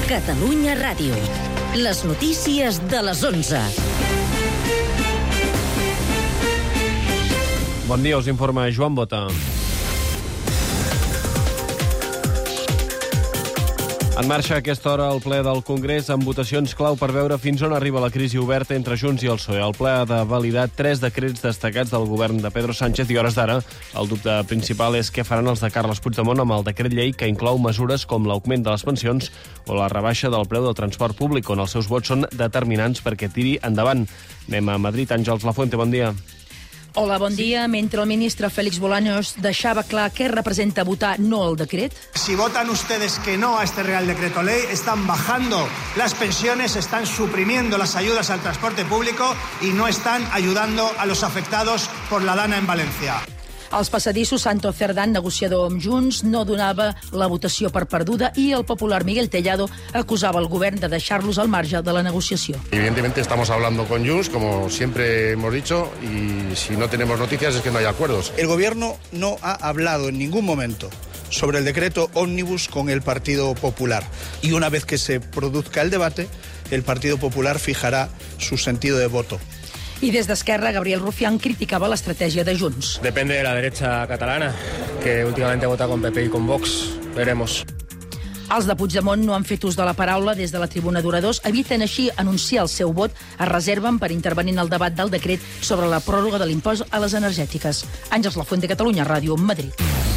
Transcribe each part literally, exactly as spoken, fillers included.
Catalunya Ràdio. Les notícies de les onze. Bon dia, us informa Joan Bota. En marxa a aquesta hora el ple del Congrés amb votacions clau per veure fins on arriba la crisi oberta entre Junts i el P S O E. El ple ha de validar tres decrets destacats del govern de Pedro Sánchez i, hores d'ara, el dubte principal és què faran els de Carles Puigdemont amb el decret llei que inclou mesures com l'augment de les pensions o la rebaixa del preu del transport públic, on els seus vots són determinants perquè tiri endavant. Anem a Madrid. Àngels Lafuente, bon dia. Hola, bon dia. Mentre el ministre Félix Bolaños deixava clar què representa votar no al decret. Si votan ustedes que no a este Real Decreto Ley, están bajando las pensiones, están suprimiendo las ayudas al transporte público y no están ayudando a los afectados por la dana en Valencia. Als passadissos, Santo Cerdán, negociador amb Junts, no donava la votació per perduda i el popular Miguel Tellado acusava el govern de deixar-los al marge de la negociació. Evidentemente estamos hablando con Junts, como siempre hemos dicho, y si no tenemos noticias es que no hay acuerdos. El gobierno no ha hablado en ningún momento sobre el decreto ómnibus con el Partido Popular. Y una vez que se produzca el debate, el Partido Popular fijará su sentido de voto. I des d'Esquerra, Gabriel Rufián criticava l'estratègia de Junts. Depende de la derecha catalana, que últimamente vota con P P y con Vox. Veremos. Els de Puigdemont no han fet ús de la paraula des de la tribuna d'oradors, eviten així anunciar el seu vot, es reserven per intervenir en el debat del decret sobre la pròrroga de l'impost a les energètiques. Àngels Lafuente, Catalunya Ràdio, Madrid.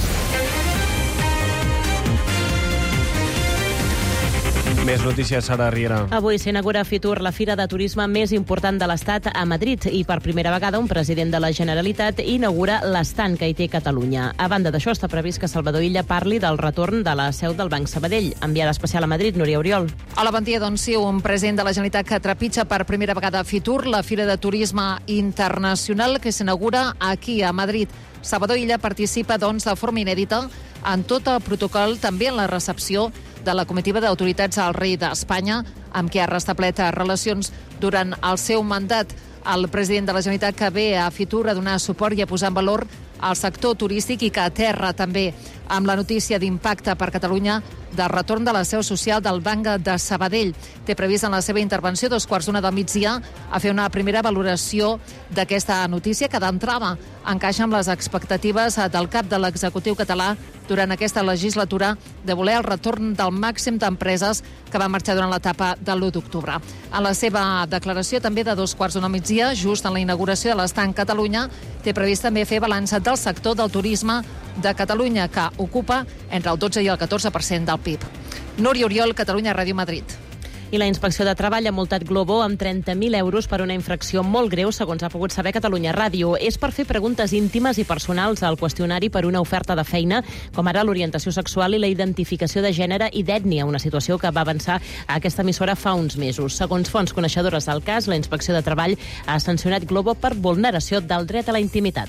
Més notícies, Sara Riera. Avui s'inaugura Fitur, la fira de turisme més important de l'Estat a Madrid, i per primera vegada un president de la Generalitat inaugura l'estand que hi té Catalunya. A banda d'això, està previst que Salvador Illa parli del retorn de la seu del Banc Sabadell. Enviada especial a Madrid, Núria Oriol. Hola, bon dia. Doncs sí, un president de la Generalitat que trepitja per primera vegada Fitur, la fira de turisme internacional que s'inaugura aquí, a Madrid. Salvador Illa participa, doncs, de forma inèdita en tot el protocol, també en la recepció de la comitiva d'autoritats al rei d'Espanya, amb qui ha restablert relacions durant el seu mandat. El president de la Generalitat que ve a Fitur a donar suport i a posar en valor el sector turístic i que aterra també amb la notícia d'impacte per Catalunya del retorn de la seu social del Banc de Sabadell. Té previst en la seva intervenció, dos quarts d'una del migdia, a fer una primera valoració d'aquesta notícia que d'entrada encaixa amb les expectatives del cap de l'executiu català durant aquesta legislatura de voler el retorn del màxim d'empreses que va marxar durant l'etapa de l'u d'octubre. En la seva declaració també de dos quarts d'una del migdia, just en la inauguració de l'estand Catalunya, té previst també fer balanç del sector del turisme de Catalunya, que ocupa entre el dotze i el catorze per cent del P I B. Núria Oriol, Catalunya Ràdio, Madrid. I la Inspecció de Treball ha multat Glovo amb trenta mil euros per una infracció molt greu, segons ha pogut saber Catalunya Ràdio. És per fer preguntes íntimes i personals al qüestionari per una oferta de feina, com ara l'orientació sexual i la identificació de gènere i d'ètnia, una situació que va avançar a aquesta emissora fa uns mesos. Segons fonts coneixedores del cas, la Inspecció de Treball ha sancionat Glovo per vulneració del dret a la intimitat.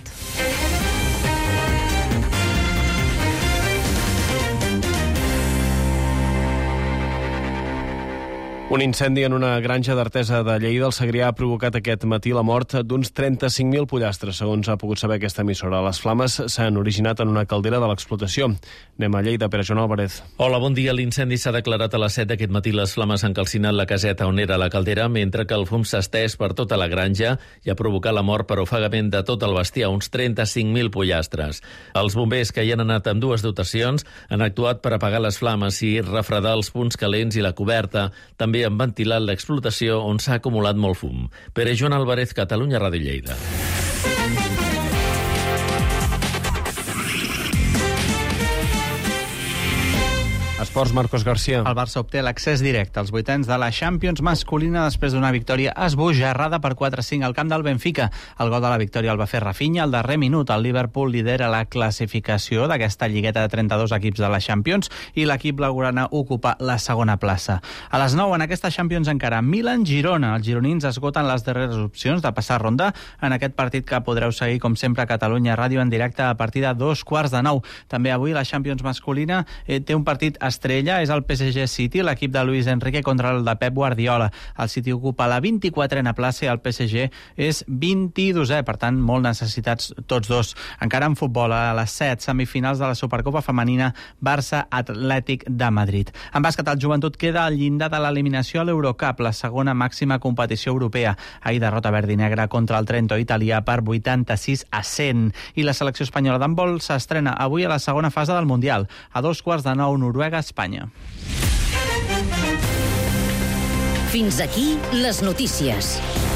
Un incendi en una granja d'Artesa de Lleida, al Segrià, ha provocat aquest matí la mort d'uns trenta-cinc mil pollastres, segons ha pogut saber aquesta emissora. Les flames s'han originat en una caldera de l'explotació. Anem a Lleida, Pere Joan Álvarez. Hola, bon dia. L'incendi s'ha declarat a les set d'aquest matí. Les flames han calcinat la caseta on era la caldera, mentre que el fum s'ha estès per tota la granja i ha provocat la mort per ofegament de tot el bestiar, uns trenta-cinc mil pollastres. Els bombers, que hi han anat amb dues dotacions, han actuat per apagar les flames i refredar els punts calents i la coberta. També han ventilat l'explotació on s'ha acumulat molt fum. Pere Joan Álvarez, Catalunya Ràdio, Lleida. Esports, Marcos García. El Barça obté l'accés directe als vuitens de la Champions masculina després d'una victòria esbojarrada per quatre a cinc al camp del Benfica. El gol de la victòria el va fer Rafinha al darrer minut. El Liverpool lidera la classificació d'aquesta lligueta de trenta-dos equips de la Champions i l'equip blaugrana ocupa la segona plaça. A les nou, en aquesta Champions encara, Milan-Girona. Els gironins esgoten les darreres opcions de passar ronda en aquest partit que podreu seguir, com sempre, a Catalunya Ràdio en directe a partir de dos quarts de nou. També avui la Champions masculina eh, té un partit l'estrella és el P S G City, l'equip de Luis Enrique contra el de Pep Guardiola. El City ocupa la vint-i-quatrena plaça i el P S G és vint-i-dosè, per tant, molt necessitats tots dos. Encara en futbol, a les set semifinals de la Supercopa Femenina Barça-Atlètic de Madrid. En bàsquet, el Joventut queda al llindar de l'eliminació a l'Eurocup, la segona màxima competició europea. Ahir derrota verd i negra contra el Trento italià per vuitanta-sis a cent. I la selecció espanyola d'handbol s'estrena avui a la segona fase del Mundial. A dos quarts de nou, Noruega-Espanya. Fins aquí les notícies.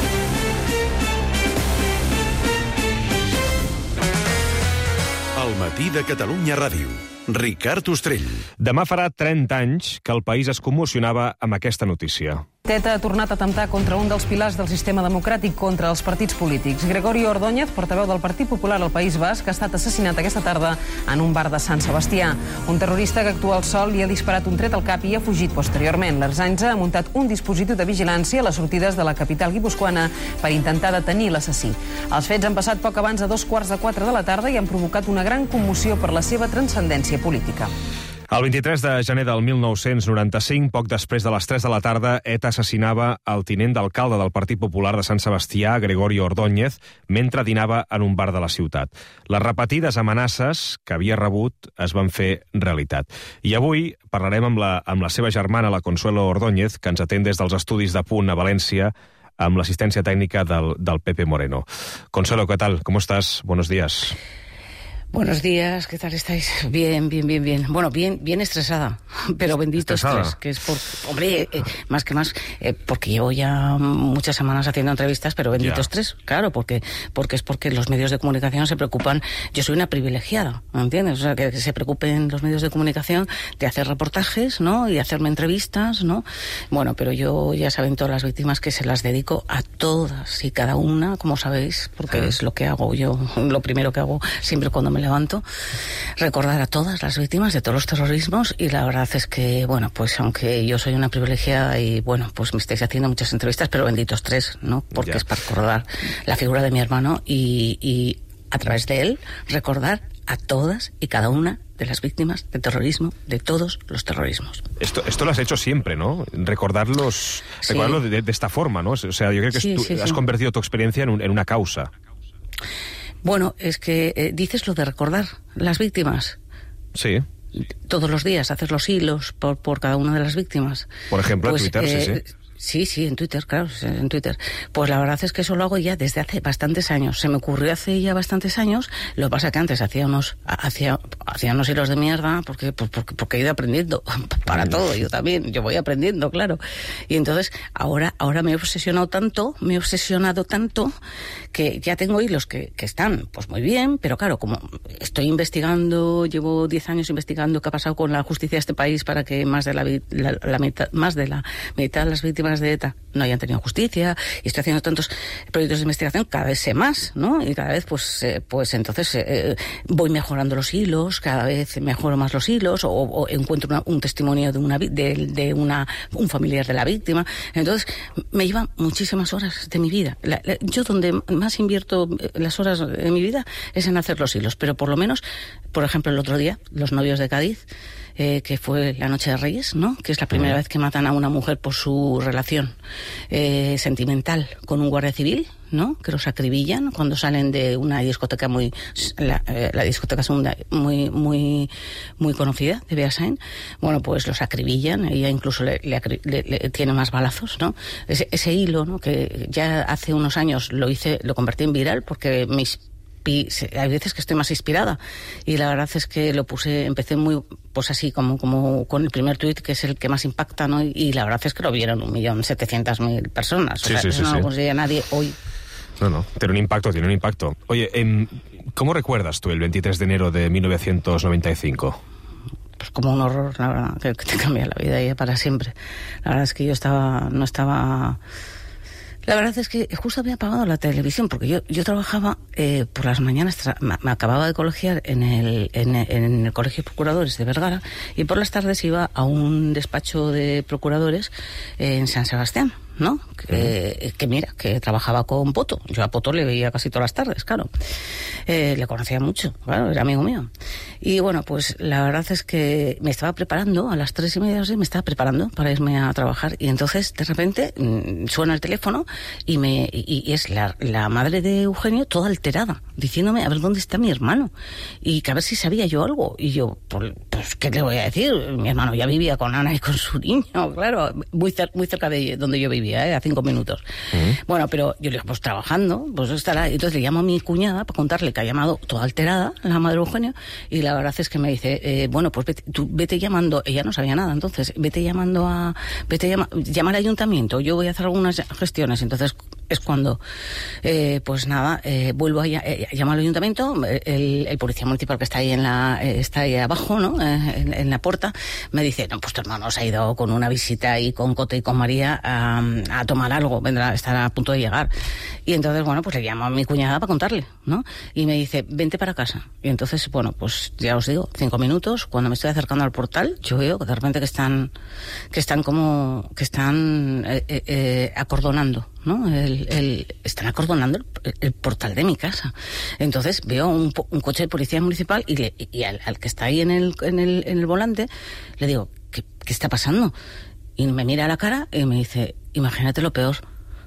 El matí de Catalunya Ràdio. Ricard Ostrell. Demà farà trenta anys que el país es commocionava amb aquesta notícia. ETA ha tornat a atemptar contra un dels pilars del sistema democràtic, contra els partits polítics. Gregorio Ordóñez, portaveu del Partit Popular al País Basc, ha estat assassinat aquesta tarda en un bar de Sant Sebastià. Un terrorista que actua al sol li ha disparat un tret al cap i ha fugit posteriorment. L'Ertzaintza ha muntat un dispositiu de vigilància a les sortides de la capital guipuscoana per intentar detenir l'assassí. Els fets han passat poc abans de dos quarts de quatre de la tarda i han provocat una gran commoció per la seva transcendència política. El vint-i-tres de gener del mil nou-cents noranta-cinc, poc després de les tres de la tarda, ETA assassinava el tinent d'alcalde del Partit Popular de Sant Sebastià, Gregorio Ordóñez, mentre dinava en un bar de la ciutat. Les repetides amenaces que havia rebut es van fer realitat. I avui parlarem amb la, amb la seva germana, la Consuelo Ordóñez, que ens atén des dels estudis de Punt a València, amb l'assistència tècnica del, del Pepe Moreno. Consuelo, ¿qué tal? ¿Cómo estás? Buenos días. Buenos días, ¿qué tal estáis? Bien, bien, bien, bien. Bueno, bien, bien estresada, pero bendito estrés, que es por, hombre, eh, más que más, eh, porque llevo ya muchas semanas haciendo entrevistas, pero bendito Ya. estrés, claro, porque, porque es porque los medios de comunicación se preocupan. Yo soy una privilegiada, ¿me entiendes? O sea, que, que se preocupen los medios de comunicación de hacer reportajes, ¿no? Y hacerme entrevistas, ¿no? Bueno, pero yo, ya saben todas las víctimas que se las dedico a todas y cada una, como sabéis, porque Ah. es lo que hago yo, lo primero que hago siempre cuando me levanto, recordar a todas las víctimas de todos los terrorismos. Y la verdad es que, bueno, pues aunque yo soy una privilegiada y, bueno, pues me estáis haciendo muchas entrevistas, pero benditos tres, ¿no? Porque Ya. es para recordar la figura de mi hermano y, y a través de él recordar a todas y cada una de las víctimas de terrorismo, de todos los terrorismos. Esto, esto lo has hecho siempre, ¿no? Recordarlos, Sí. recordarlo de, de esta forma, ¿no? O sea, yo creo que Sí, tú sí, has sí. convertido tu experiencia en, un- en una causa. Bueno, es que eh, dices lo de recordar las víctimas. Sí. Todos los días haces los hilos por, por cada una de las víctimas. Por ejemplo, en Twitter, sí, sí. Sí, sí, en Twitter, claro, sí, en Twitter. Pues la verdad es que eso lo hago ya desde hace bastantes años. Se me ocurrió hace ya bastantes años. Lo que pasa que antes hacía unos, hacía, hacía unos hilos de mierda porque, pues porque, porque he ido aprendiendo para todo. Yo también, yo voy aprendiendo, claro. Y entonces ahora, ahora me he obsesionado tanto, me he obsesionado tanto que ya tengo hilos que, que están, pues muy bien, pero claro, como estoy investigando, llevo diez años investigando qué ha pasado con la justicia de este país para que más de la, vi- la, la mitad, más de la mitad de las víctimas de ETA no hayan tenido justicia, y estoy haciendo tantos proyectos de investigación, cada vez sé más, ¿no? Y cada vez, pues, eh, pues entonces eh, voy mejorando los hilos, cada vez mejoro más los hilos, o, o encuentro una- un testimonio de una vi- de, de una un familiar de la víctima. Entonces me lleva muchísimas horas de mi vida. La- la- yo donde más invierto eh, las horas de mi vida es en hacer los hilos, pero por lo menos, por ejemplo, el otro día, los novios de Cádiz, eh, que fue la Noche de Reyes, ¿no? Que es la primera Ujú. vez que matan a una mujer por su relación eh, sentimental con un guardia civil, ¿no? Que los acribillan cuando salen de una discoteca muy... La, eh, la discoteca segunda muy muy muy conocida de Beasain. Bueno, pues los acribillan, ella incluso le, le acri- le- le tiene más balazos, ¿no? Ese, ese hilo, ¿no? Que ya hace unos años lo hice, lo convertí en viral porque mis pi- se- hay veces que estoy más inspirada y la verdad es que lo puse, empecé muy, pues así como, como con el primer tuit, que es el que más impacta, ¿no? Y, y la verdad es que lo vieron un millón setecientas mil personas. O Sí, sea, sí, eso sí, no sí. lo conseguía nadie hoy. No, no, tiene un impacto, tiene un impacto. Oye, em, ¿cómo recuerdas tú el veintitrés de enero de mil novecientos noventa y cinco? Pues como un horror, la verdad, que, que te cambia la vida ya para siempre. La verdad es que yo estaba, no estaba... La verdad es que justo había apagado la televisión, porque yo, yo trabajaba eh, por las mañanas, tra- me, me acababa de colegiar en el, en, el- en el Colegio de Procuradores de Vergara, y por las tardes iba a un despacho de procuradores eh, en San Sebastián, ¿no? Que, que mira, que trabajaba con Poto. Yo a Poto le veía casi todas las tardes, claro. Eh, le conocía mucho, claro, era amigo mío. Y bueno, pues la verdad es que me estaba preparando, a las tres y media, me estaba preparando para irme a trabajar. Y entonces, de repente, mmm, suena el teléfono y me y, y es la, la madre de Eugenio toda alterada, diciéndome a ver dónde está mi hermano y que a ver si sabía yo algo. Y yo, pues, pues ¿qué le voy a decir? Mi hermano ya vivía con Ana y con su niño, claro, muy, cer muy cerca de donde yo vivía, ¿eh? A cinco minutos. Uh-huh. Bueno, pero yo le digo, pues trabajando, pues estará. Entonces le llamo a mi cuñada para contarle que ha llamado toda alterada, la madre de Eugenio, y la verdad es que me dice, eh, bueno, pues vete, tú vete llamando, ella no sabía nada, entonces, vete llamando a, vete llama, llama al ayuntamiento, yo voy a hacer algunas gestiones. Entonces es cuando, eh, pues nada, eh, vuelvo a eh, llamar al ayuntamiento, el, el policía municipal que está ahí en la, eh, está ahí abajo, ¿no? Eh, en, en la puerta, me dice, no, pues tu hermano se ha ido con una visita y con Cote y con María a, a tomar algo, vendrá, estará a punto de llegar. Y entonces, bueno, pues le llamo a mi cuñada para contarle, ¿no? Y me dice, vente para casa. Y entonces, bueno, pues ya os digo, cinco minutos, cuando me estoy acercando al portal, yo veo de repente que están, que están como, que están eh, eh, acordonando, ¿no? El, el, están acordonando el, el portal de mi casa. Entonces veo un, un coche de policía municipal y, le, y al, al que está ahí en el, en el, en el volante, le digo, ¿qué, qué está pasando? Y me mira a la cara y me dice, imagínate lo peor.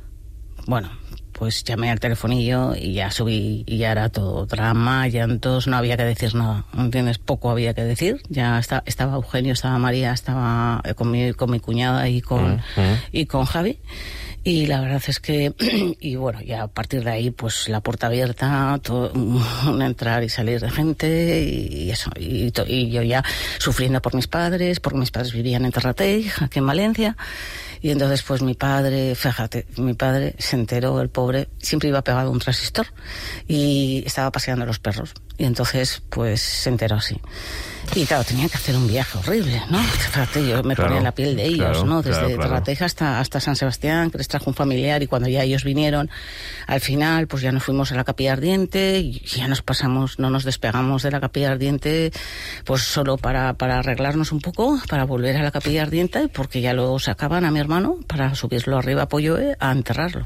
Bueno, pues llamé al telefonillo y ya subí y ya era todo drama, llantos, no había que decir nada, ¿entiendes? Poco había que decir. Ya está, estaba Eugenio, estaba María, estaba con mi, con mi cuñada y con, uh-huh. y con Javi. Y la verdad es que, y bueno, ya a partir de ahí, pues la puerta abierta, todo, un entrar y salir de gente, y eso, y, y yo ya sufriendo por mis padres, porque mis padres vivían en Terrateix, aquí en Valencia, y entonces pues mi padre, fíjate, mi padre se enteró, el pobre, siempre iba pegado a un transistor, y estaba paseando a los perros, y entonces pues se enteró así. Y claro, tenía que hacer un viaje horrible, ¿no? Fíjate, yo me claro, ponía en la piel de ellos, claro, ¿no? Desde claro, claro. Terrateix hasta, hasta San Sebastián, que les trajo un familiar, y cuando ya ellos vinieron, al final, pues ya nos fuimos a la Capilla Ardiente, y ya nos pasamos, no nos despegamos de la Capilla Ardiente, pues solo para, para arreglarnos un poco, para volver a la Capilla Ardiente, porque ya lo sacaban a mi hermano para subirlo arriba a Polloe a enterrarlo.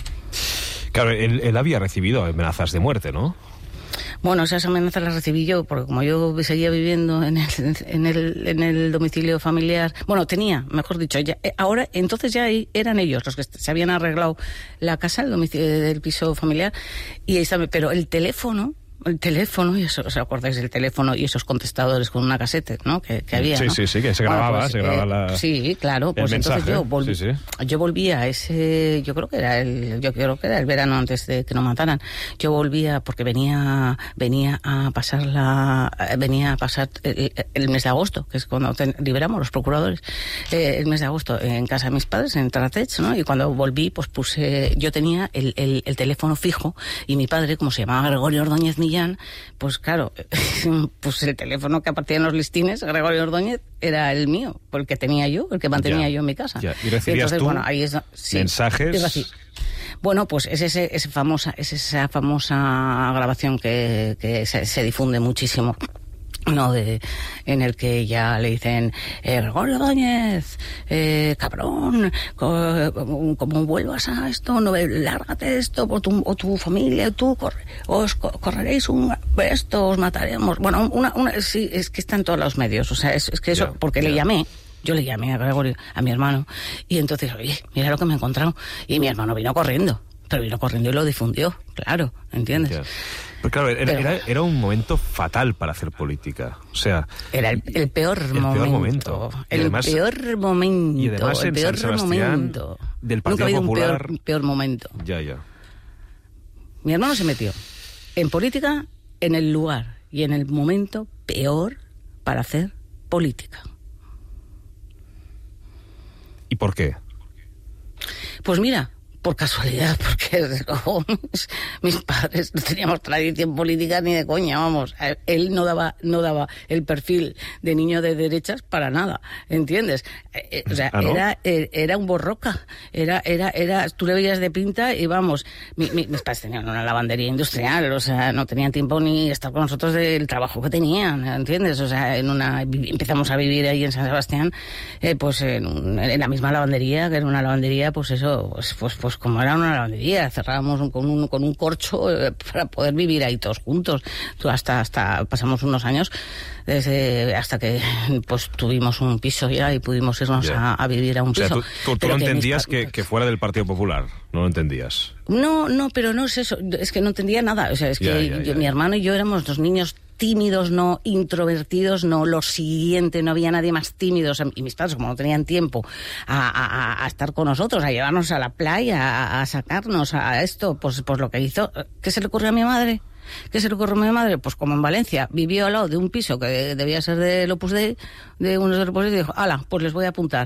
Claro, él, él había recibido amenazas de muerte, ¿no? Bueno, esas amenazas las recibí yo, porque como yo seguía viviendo en el, en el, en el domicilio familiar, bueno, tenía, mejor dicho, ya, ahora, entonces ya eran ellos los que se habían arreglado la casa, el domicilio del piso familiar, y ahí está, pero el teléfono, el teléfono, y eso, ¿os acordáis del teléfono y esos contestadores con una casete, ¿no? Que, que había, sí, ¿no? sí, sí, que se grababa, bueno, pues, se grababa eh, la... Sí, claro, pues mensaje, entonces yo volví, sí, sí. yo volvía a ese, yo creo que era el, yo creo que era el verano antes de que nos mataran. Yo volvía porque venía, venía a pasar la, venía a pasar el, el mes de agosto, que es cuando te, liberamos los procuradores, eh, el mes de agosto en casa de mis padres, en Terrateix, ¿no? Y cuando volví, pues puse, yo tenía el, el, el teléfono fijo, y mi padre, como se llamaba Gregorio Ordóñez Millán, pues claro, pues el teléfono que aparecía en los listines, Gregorio Ordóñez, era el mío, el que tenía yo, el que mantenía ya, yo en mi casa. Ya. ¿Y recibías y entonces, tú bueno, ahí es, sí, mensajes? Bueno, pues es, ese, ese famosa, es esa famosa grabación que, que se, se difunde muchísimo, no, de, en el que ya le dicen, eh, Gregorio Ordóñez, eh, cabrón, co, como vuelvas a esto, no, lárgate esto, o tu, o tu familia, tú, corre, os correréis un, esto, os mataremos. Bueno, una, una, sí, es que está en todos los medios, o sea, es, es que eso, yeah, porque yeah. le llamé, yo le llamé a Gregorio, a mi hermano, y entonces, oye, mira lo que me he encontrado, y mi hermano vino corriendo, pero vino corriendo y lo difundió, claro, ¿entiendes? Yeah. Pero claro, era, era, era un momento fatal para hacer política. O sea, era el, el peor el momento. Peor momento. El además, peor momento. Y además el en peor San Sebastián, momento. Del Partido Nunca ha habido Popular. Un peor, peor momento. Ya, ya. Mi hermano se metió en política en el lugar y en el momento peor para hacer política. ¿Y por qué? Pues mira, por casualidad, porque desde luego mis, mis padres no teníamos tradición política ni de coña, vamos. Él no daba, no daba el perfil de niño de derechas para nada, ¿entiendes? Eh, o sea, ¿Ah, no? era, era un borroca, era, era, era, tú le veías de pinta y vamos, mi, mi, mis padres tenían una lavandería industrial, o sea, no tenían tiempo ni estar con nosotros del trabajo que tenían, ¿entiendes? O sea, en una, empezamos a vivir ahí en San Sebastián, eh, pues en, un, en la misma lavandería, que era una lavandería, pues eso, pues, pues, pues como era una lavandería, cerrábamos un, con, un, con un corcho eh, para poder vivir ahí todos juntos. Hasta, hasta pasamos unos años desde hasta que pues tuvimos un piso ya y pudimos irnos a, a vivir a un piso. O sea, tú, tú, tú no entendías que, que fuera del Partido Popular, no lo entendías. No, no, pero no es eso, es que no entendía nada. O sea, es que ya, ya, yo, ya. mi hermano y yo éramos dos niños tímidos, no introvertidos, no lo siguiente, no había nadie más tímido. Y mis padres, como no tenían tiempo a, a, a estar con nosotros, a llevarnos a la playa, a, a sacarnos a esto, pues, pues lo que hizo, ¿qué se le ocurrió a mi madre? ¿Qué se le ocurrió a mi madre? Pues como en Valencia vivió al lado de un piso que debía ser del Opus Dei, de unos del Opus Dei, y dijo, ala, pues les voy a apuntar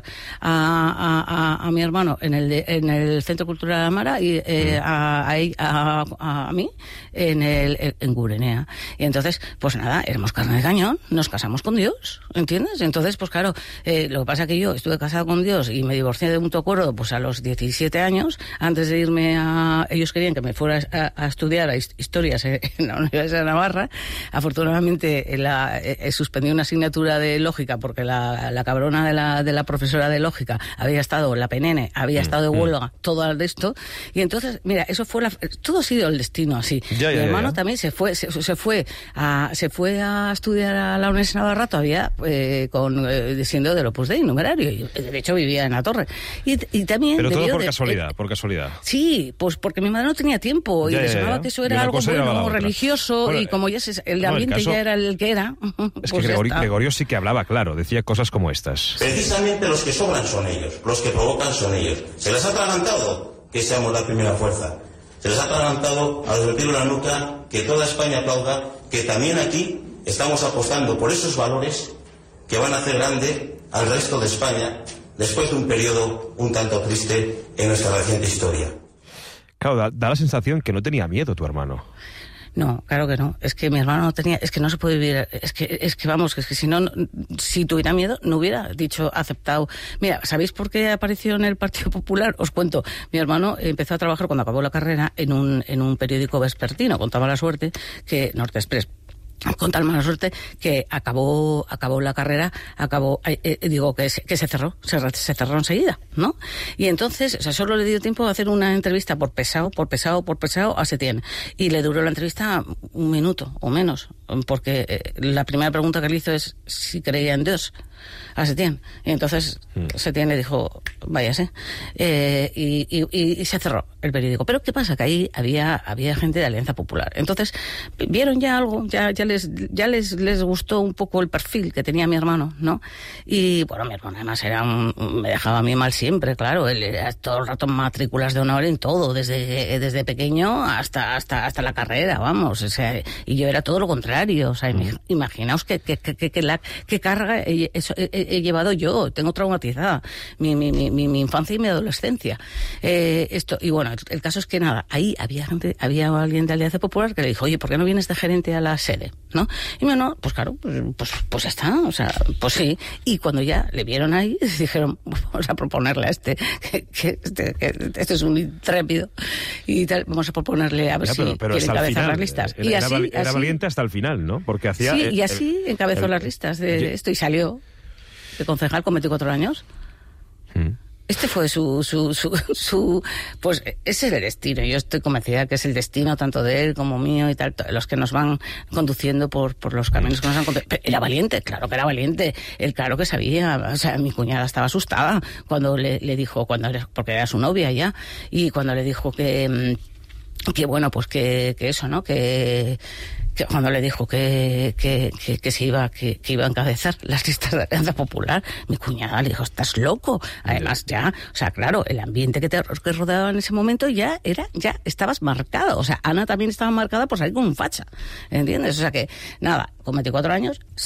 a, a, a, a mi hermano en el, de, en el Centro Cultural de Amara y eh, a, a, a, a mí en el en Gurenea. Y entonces, pues nada, éramos carne de cañón, nos casamos con Dios, ¿entiendes? Entonces, pues claro, eh, lo que pasa es que yo estuve casada con Dios y me divorcié de mutuo acuerdo pues a los diecisiete años, antes de irme a... Ellos querían que me fuera a, a estudiar a historias eh, en la Universidad de Navarra. Afortunadamente la, eh, suspendí una asignatura de lógica porque la, la cabrona de la, de la profesora de lógica había estado, la P N N, había estado de huelga, todo de esto. Y entonces, mira, eso fue la, todo ha sido el destino así. Ya, ya, Mi hermano ya, ya. también se fue, se, se fue a, se fue a estudiar a la Universidad de Navarra todavía eh, con eh, siendo del Opus Dei, numerario. Y, de hecho vivía en la torre. Y, y también Pero todo por de, casualidad, eh, por casualidad. Sí, pues porque mi madre no tenía tiempo ya, y le sonaba ya. que eso era algo bueno, religioso, bueno, y como ya se, el ambiente el caso, ya era el que era. Es pues que Gregorio, Gregorio sí que hablaba claro, decía cosas como estas. Precisamente los que sobran son ellos, los que provocan son ellos. Se les ha atragantado que seamos la primera fuerza. Se les ha atragantado a los del tiro de la nuca que toda España aplauda, que también aquí estamos apostando por esos valores que van a hacer grande al resto de España después de un periodo un tanto triste en nuestra reciente historia. Claro, da, da la sensación que no tenía miedo tu hermano. No, claro que no. Es que mi hermano no tenía, es que no se puede vivir, es que, es que vamos, es que si no, si tuviera miedo, no hubiera dicho, aceptado. Mira, ¿sabéis por qué apareció en el Partido Popular? Os cuento. Mi hermano empezó a trabajar cuando acabó la carrera en un, en un periódico vespertino, contaba la suerte, que Norte Express. Con tal mala suerte que acabó acabó la carrera, acabó, eh, eh, digo, que se, que se cerró, se, se cerró enseguida, ¿no? Y entonces, o sea, solo le dio tiempo a hacer una entrevista por pesado, por pesado, por pesado a Setién. Y le duró la entrevista un minuto o menos, porque eh, la primera pregunta que le hizo es si creía en Dios a Setién. Y entonces mm. Setién le dijo, váyase. Eh, y, y, y se cerró el periódico. Pero ¿qué pasa? Que ahí había, había gente de Alianza Popular. Entonces, vieron ya algo, ya, ya les, ya les, les gustó un poco el perfil que tenía mi hermano, ¿no? Y bueno, mi hermano además era un, me dejaba a mí mal siempre, claro. Él era todo el rato matrículas de honor en todo, desde, desde pequeño hasta, hasta, hasta la carrera, vamos. O sea, y yo era todo lo contrario. O sea, mm. imaginaos qué que, que, que, que, la, que carga he, eso, he, he llevado yo. Tengo traumatizada mi, mi, mi, mi infancia y mi adolescencia. Eh, esto, y bueno, el, el caso es que nada, ahí había gente, había alguien de Alianza Popular que le dijo, oye, ¿por qué no vienes de gerente a la sede? ¿No? Y me no, pues claro, pues, pues, pues ya está, o sea, pues sí. Y cuando ya le vieron ahí, dijeron, vamos a proponerle a este, que, que, este, que este es un intrépido, y tal, vamos a proponerle a ver ya, pero, si pero quiere encabezar final, las listas. Era, y así, era, era así, valiente hasta el final, ¿no? Porque hacía... Sí, el, y así el, encabezó el, las listas de el, esto y salió de concejal con veinticuatro años. Hmm. Este fue su, su, su, su, pues ese es el destino. Yo estoy convencida que es el destino tanto de él como mío y tal, los que nos van conduciendo por, por los caminos que nos han conducido. Era valiente, claro que era valiente. Él claro que sabía, o sea, mi cuñada estaba asustada cuando le, le dijo, cuando porque era su novia ya, y cuando le dijo que, que bueno, pues que, que eso, ¿no? Que, que cuando le dijo que, que, que, que se iba, que, que iba a encabezar las listas de Alianza Popular, mi cuñada le dijo, estás loco. Además ya, o sea, claro, el ambiente que te que rodeaba en ese momento ya era, ya estabas marcado. O sea, Ana también estaba marcada por salir con un facha, ¿entiendes? O sea que, nada, con veinticuatro años salió.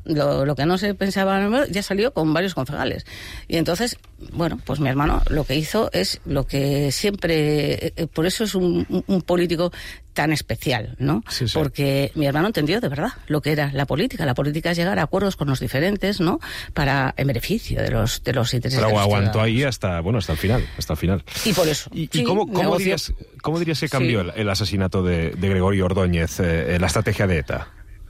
lo, lo que no se pensaba ya salió con varios concejales. Y entonces, bueno, pues mi hermano lo que hizo es lo que siempre... Eh, por eso es un, un, un político tan especial, ¿no? Sí, sí. Porque mi hermano entendió de verdad lo que era la política. La política es llegar a acuerdos con los diferentes, ¿no? Para, en beneficio de los, de los intereses. Pero de los aguantó ciudadanos. ahí hasta, bueno, hasta el final, hasta el final. Y por eso. ¿Y, sí, y cómo, cómo, negocio. dirías, cómo dirías que cambió Sí. el, el asesinato de, de Gregorio Ordóñez, eh, la estrategia de ETA?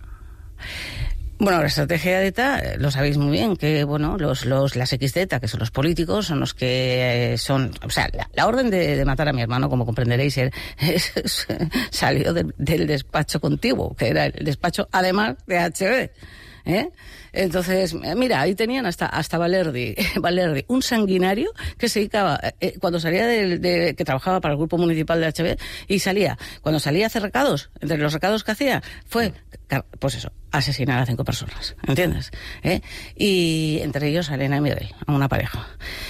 Bueno, la estrategia de ETA, eh, lo sabéis muy bien, que bueno, los, los, las X de ETA, que son los políticos, son los que eh, son... O sea, la, la orden de, de matar a mi hermano, como comprenderéis, es, es, salió de, del despacho contiguo, que era el despacho, además, de H B. ¿Eh? Entonces, mira, ahí tenían hasta hasta Valerdi, Valerdi, un sanguinario que se dedicaba, eh, cuando salía de, de, que trabajaba para el grupo municipal de H B, y salía, cuando salía a hacer recados, entre los recados que hacía, fue, pues eso, asesinar a cinco personas, ¿entiendes? ¿Eh? Y entre ellos a Elena y Miguel, a una pareja,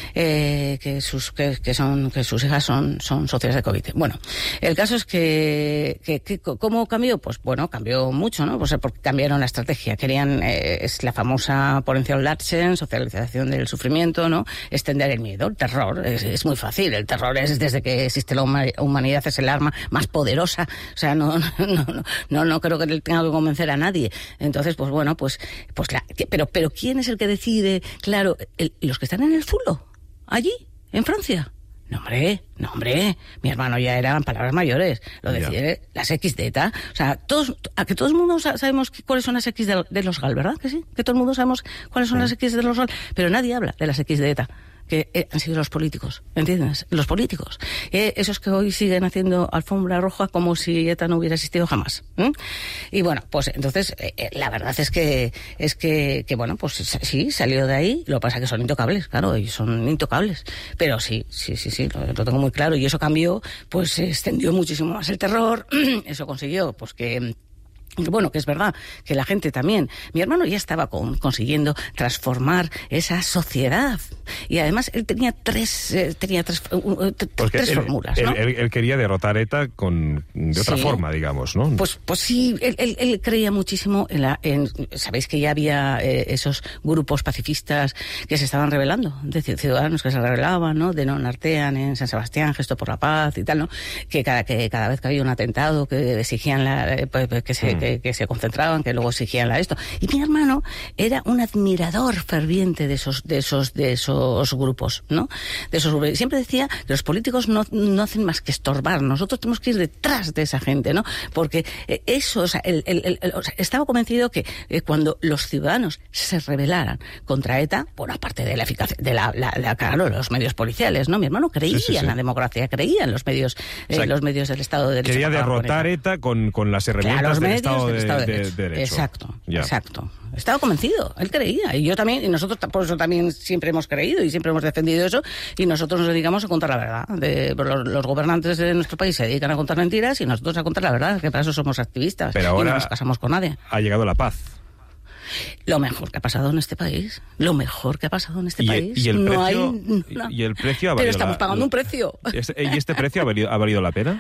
eh, que sus que, que son que sus hijas son son socias de COVID. Bueno, el caso es que, que, que ¿cómo cambió? Pues bueno, cambió mucho, ¿no? Pues porque cambiaron la estrategia, querían, eh, es la famosa Porencio Larsen, socialización del sufrimiento, ¿no? Extender el miedo, el terror, es, es muy fácil, el terror es desde que existe la humanidad, es el arma más poderosa, o sea, no no no no, no creo que tenga que convencer a nadie. Entonces, pues bueno, pues pues la, pero pero ¿quién es el que decide? Claro, el, los que están en el Zulo, allí, en Francia. No, hombre, no, hombre, mi hermano ya eran palabras mayores, lo decía las X de ETA. O sea, todos, a que todo el mundo sabemos cuáles son las X de, de los GAL, ¿verdad? Que sí, que todo el mundo sabemos cuáles son sí. las X de los GAL, pero nadie habla de las X de ETA, que eh, han sido los políticos, ¿entiendes? Los políticos. Eh, esos que hoy siguen haciendo alfombra roja como si ETA no hubiera existido jamás. ¿eh? Y bueno, pues entonces, eh, la verdad es que, es que, que, bueno, pues sí, salió de ahí, lo que pasa es que son intocables, claro, y son intocables. Pero sí, sí, sí, sí, lo, lo tengo muy claro, y eso cambió, pues se extendió muchísimo más el terror, eso consiguió, pues que... Bueno, que es verdad que la gente también... Mi hermano ya estaba con, consiguiendo transformar esa sociedad. Y además él tenía tres eh, tenía tres, uh, tres él, fórmulas, él, ¿no? Él, él quería derrotar ETA con, de otra sí. forma, digamos, ¿no? Pues, pues sí, él, él, él creía muchísimo en la... En, Sabéis que ya había eh, esos grupos pacifistas que se estaban rebelando, de ciudadanos que se rebelaban, ¿no? De Non Artean en San Sebastián, Gesto por la Paz y tal, ¿no? Que cada, que cada vez que había un atentado que exigían la, eh, pues, que se... Mm. Que, que se concentraban, que luego exigían la esto. Y mi hermano era un admirador ferviente de esos, de esos, de esos grupos, ¿no? De esos grupos. Y siempre decía que los políticos no, no hacen más que estorbar. Nosotros tenemos que ir detrás de esa gente, ¿no? Porque eso, o sea, él, él, él, él, o sea, estaba convencido que eh, cuando los ciudadanos se rebelaran contra ETA, por aparte de la eficacia, de la, la, la claro, los medios policiales, ¿no? Mi hermano creía sí, sí, sí. en la democracia, creía en los medios, eh, o sea, los medios del Estado de Derecho. Quería derrotar ETA con, con las herramientas claro, del Estado de De, de, de derecho. Exacto, ya. exacto. Estaba convencido, él creía, y yo también, y nosotros por eso también siempre hemos creído y siempre hemos defendido eso, y nosotros nos dedicamos a contar la verdad. De, los, los gobernantes de nuestro país se dedican a contar mentiras y nosotros a contar la verdad, que para eso somos activistas. Pero ahora y no nos casamos con nadie. Ha llegado la paz. Lo mejor que ha pasado en este país, lo mejor que ha pasado en este y, país. Y el, no precio, hay, no. y el precio ha valido Pero estamos la, pagando la, un precio. Este, ¿Y este precio ha valido, ha valido la pena?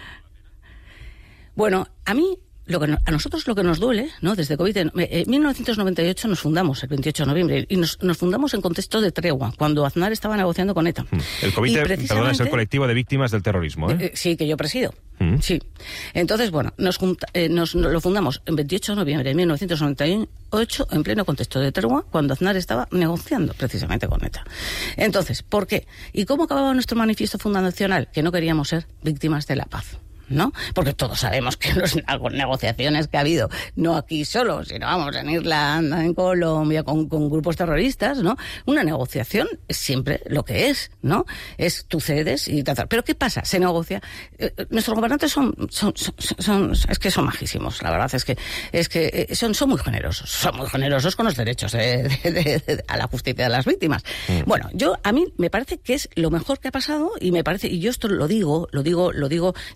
Bueno, a mí... Lo que no, a nosotros lo que nos duele, ¿no? Desde COVID, en eh, mil novecientos noventa y ocho nos fundamos, el veintiocho de noviembre, y nos, nos fundamos en contexto de tregua, cuando Aznar estaba negociando con ETA. El COVID, precisamente, perdón, es el colectivo de víctimas del terrorismo, ¿eh? eh sí, que yo presido. Mm. Sí. Entonces, bueno, nos, junta, eh, nos, nos lo fundamos el veintiocho de noviembre de mil novecientos noventa y ocho en pleno contexto de tregua, cuando Aznar estaba negociando precisamente con ETA. Entonces, ¿por qué? ¿Y cómo acababa nuestro manifiesto fundacional? Que no queríamos ser víctimas de la paz, ¿no? Porque todos sabemos que las negociaciones que ha habido, no aquí solo, sino vamos, en Irlanda, en Colombia, con, con grupos terroristas, ¿no? Una negociación es siempre lo que es, ¿no? Es tú cedes y tal. Pero ¿qué pasa? Se negocia. Eh, nuestros gobernantes son, son, son, son, es que son majísimos, la verdad es que, es que son, son muy generosos, son muy generosos con los derechos de, de, de, de, a la justicia de las víctimas. Mm. Bueno, yo, a mí me parece que es lo mejor que ha pasado y me parece, y yo esto lo digo, lo digo, lo digo, ya no lo digo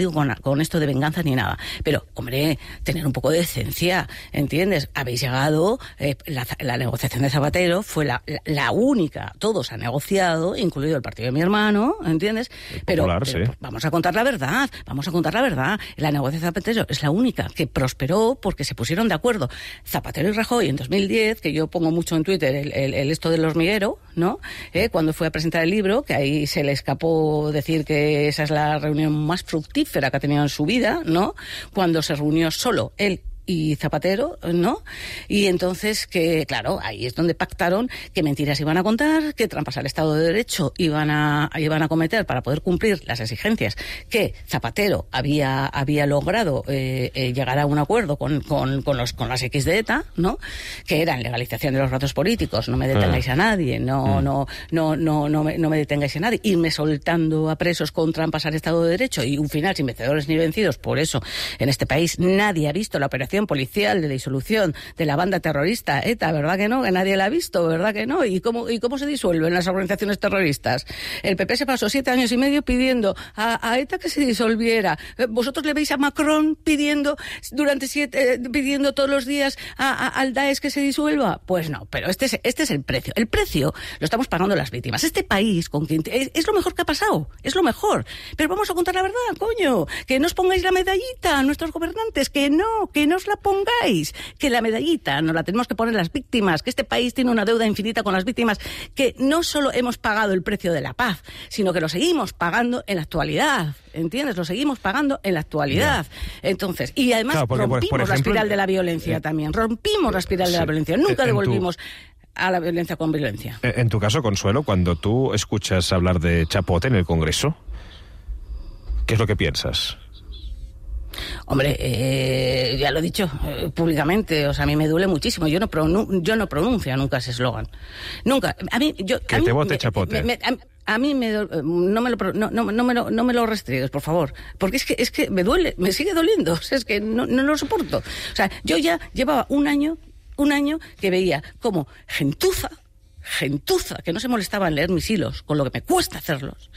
digo con, con esto de venganza ni nada, pero, hombre, tener un poco de decencia, ¿entiendes? Habéis llegado, eh, la, la negociación de Zapatero fue la, la, la única, todos han negociado, incluido el partido de mi hermano, ¿entiendes? Pero, Popular, pero sí. vamos a contar la verdad, vamos a contar la verdad. La negociación de Zapatero es la única que prosperó porque se pusieron de acuerdo Zapatero y Rajoy en dos mil diez, que yo pongo mucho en Twitter el, el, el esto del hormiguero, ¿no? Eh, cuando fue a presentar el libro, que ahí se le escapó decir que esa es la reunión más fructífera que ha tenido en su vida, ¿no? Cuando se reunió solo él y Zapatero, ¿no? Y entonces que, claro, ahí es donde pactaron qué mentiras iban a contar, qué trampas al Estado de Derecho iban a, iban a cometer para poder cumplir las exigencias que Zapatero había, había logrado eh, eh, llegar a un acuerdo con, con, con, los, con las X de ETA, ¿no? Que eran legalización de los ratos políticos, no me detengáis a nadie, no, no, no, no, no, me, no me detengáis a nadie, irme soltando a presos con trampas al Estado de Derecho y un final sin vencedores ni vencidos. Por eso, en este país nadie ha visto la operación policial de disolución de la banda terrorista ETA, ¿verdad que no? Que nadie la ha visto, ¿verdad que no? ¿Y cómo, y cómo se disuelven las organizaciones terroristas? El P P se pasó siete años y medio pidiendo a, a ETA que se disolviera. ¿Vosotros le veis a Macron pidiendo durante siete, eh, pidiendo todos los días a, a, al Daesh que se disuelva? Pues no, pero este es, este es el precio. El precio lo estamos pagando las víctimas. Este país, con quien, es, es lo mejor que ha pasado, es lo mejor. Pero vamos a contar la verdad, coño. Que no os pongáis la medallita a nuestros gobernantes, que no, que no os la pongáis, que la medallita nos la tenemos que poner las víctimas, que este país tiene una deuda infinita con las víctimas, que no solo hemos pagado el precio de la paz, sino que lo seguimos pagando en la actualidad, ¿entiendes? Lo seguimos pagando en la actualidad. Yeah. Entonces, y además claro, porque, rompimos por, por ejemplo, la espiral de la violencia eh, también, rompimos la espiral sí, de la violencia, nunca devolvimos tu... a la violencia con violencia. En tu caso, Consuelo, cuando tú escuchas hablar de chapote en el Congreso, ¿qué es lo que piensas? Hombre, eh, ya lo he dicho eh, públicamente, o sea, a mí me duele muchísimo. Yo no pronun- yo no pronuncio nunca ese eslogan. Nunca. A mí, yo, que a te mí, vote me, chapote. Me, me, a, a mí me, no, me lo, no, no, no, me lo, no me lo restriegues, por favor. Porque es que, es que me duele, me sigue doliendo. O sea, es que no, no lo soporto. O sea, yo ya llevaba un año, un año que veía como gentuza, gentuza, que no se molestaba en leer mis hilos, con lo que me cuesta hacerlos.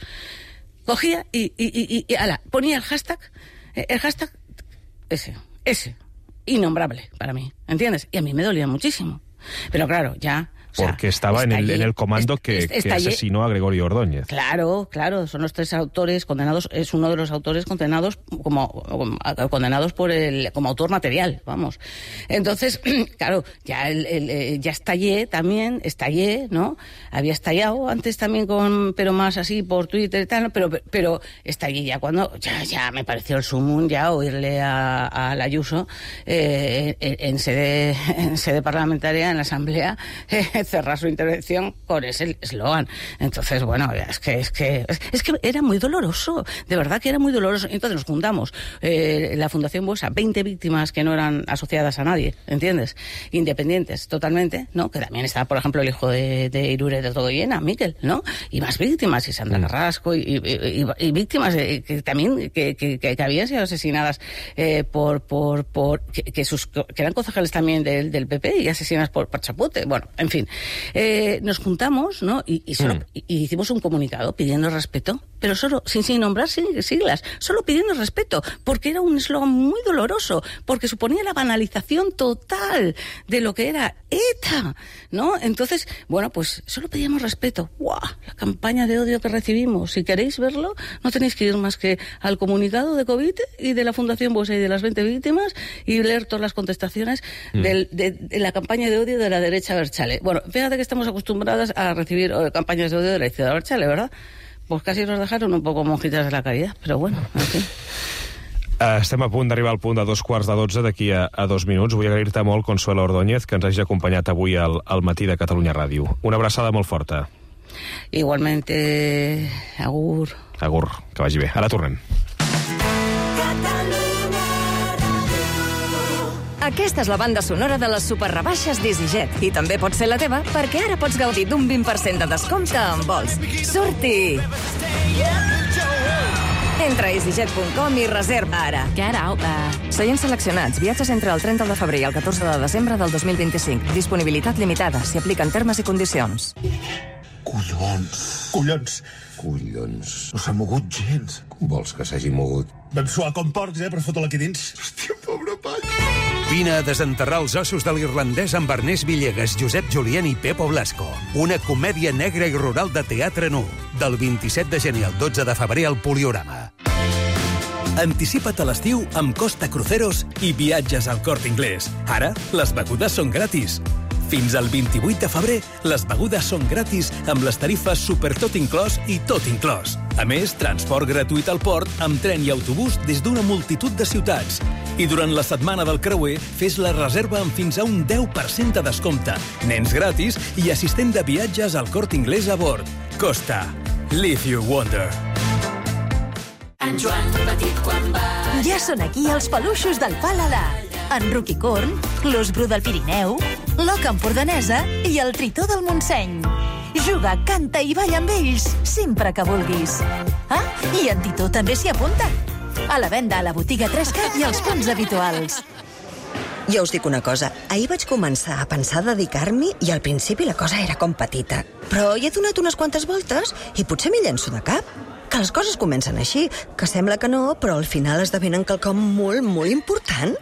Cogía y, y, y, y, y ala, ponía el hashtag, el hashtag ese, ese, innombrable para mí, ¿entiendes? Y a mí me dolía muchísimo. Pero claro, ya... Porque o sea, estaba en el, en el comando que, que asesinó a Gregorio Ordóñez. Claro, claro, son los tres autores condenados, es uno de los autores condenados como, como condenados por el como autor material, vamos. Entonces, claro, ya el, el, ya estallé también, estallé, ¿no? Había estallado antes también con, pero más así por Twitter y tal, ¿no? pero pero estallé ya cuando ya ya me pareció el sumum ya oírle a, a la Ayuso eh, en, en sede en sede parlamentaria en la Asamblea eh, cerrar su intervención con ese eslogan. Entonces, bueno, es que es que es que era muy doloroso, de verdad que era muy doloroso. Entonces nos juntamos eh, la Fundación Buesa, veinte víctimas que no eran asociadas a nadie, ¿entiendes? Independientes totalmente, ¿no? Que también estaba, por ejemplo, el hijo de, de Irure de Todoyena, Miquel, ¿no? Y más víctimas, y Sandra Carrasco, y, y, y, y víctimas de, que también que, que, que habían sido asesinadas eh, por por por que, que sus que eran concejales también del, del P P y asesinadas por, por chapote. Bueno, en fin. Eh, nos juntamos, ¿no? Y, y, solo, mm. y, y hicimos un comunicado pidiendo respeto, pero solo, sin, sin nombrar siglas, solo pidiendo respeto, porque era un eslogan muy doloroso, porque suponía la banalización total de lo que era ETA, ¿no? Entonces, bueno, pues solo pedíamos respeto. ¡Guau! La campaña de odio que recibimos. Si queréis verlo, no tenéis que ir más que al comunicado de COVID y de la Fundación Buesa y de las veinte víctimas y leer todas las contestaciones mm. del, de, de la campaña de odio de la derecha Berchale. Bueno, fíjate que estamos acostumbradas a recibir eh, campañas de odio de la izquierda Berchale, ¿verdad? Pues casi nos dejaron un poco monjitas de la caridad, però bueno, en fi. Uh, estem a punt d'arribar al punt de dos quarts de dotze d'aquí a, a dos minuts. Vull agrair-te molt, Consuelo Ordóñez, que ens hagi acompanyat avui al, al matí de Catalunya Ràdio. Una abraçada molt forta. Igualmente, agur. Agur, que vagi bé. Ara tornem. Aquesta és la banda sonora de les superrebaixes d'EasyJet. I també pot ser la teva, perquè ara pots gaudir d'un vint per cent de descompte en vols. Surti! Entra a easyjet punt com i reserva ara. Get out there. Seients seleccionats. Viatges entre el trenta de febrer i el catorze de desembre del dos mil vint-i-cinc. Disponibilitat limitada. S'hi apliquen termes i condicions. Collons. Collons. Collons. No s'ha mogut gens. Com vols que s'hagi mogut? Vam suar com porcs, eh, per fotre-la aquí dins. Hòstia, pobre pany. Vine a desenterrar els ossos de l'irlandès amb Ernest Villegas, Josep Julien i Pepo Blasco. Una comèdia negra i rural de teatre nu. Del vint-i-set de gener al dotze de febrer al Poliorama. Anticipa't a l'estiu amb Costa Cruceros i viatges al Corte Inglés. Ara, les begudes són gratis. Fins al vint-i-vuit de febrer, les begudes són gratis amb les tarifes Super Tot Inclòs i Tot Inclòs. A més, transport gratuït al port amb tren i autobús des d'una multitud de ciutats. I durant la setmana del creuer, fes la reserva amb fins a un deu per cent de descompte. Nens gratis i assistent de viatges al Corte Inglés a bord. Costa. Live your wonder. En Joan Petit quan va... Ja són aquí els peluixos del Paladar. En Ruquicorn, l'os bru del Pirineu, l'oca empordanesa i el tritó del Montseny. Juga, canta i balla amb ells sempre que vulguis. Ah, i en Titó també s'hi apunta. A la venda a la botiga tres K i als punts habituals. Jo us dic una cosa, ahir vaig començar a pensar dedicar-m'hi i al principi la cosa era com petita. Però hi he donat unes quantes voltes i potser m'hi llenço de cap. Que les coses comencen així, que sembla que no, però al final esdevenen quelcom molt, molt important.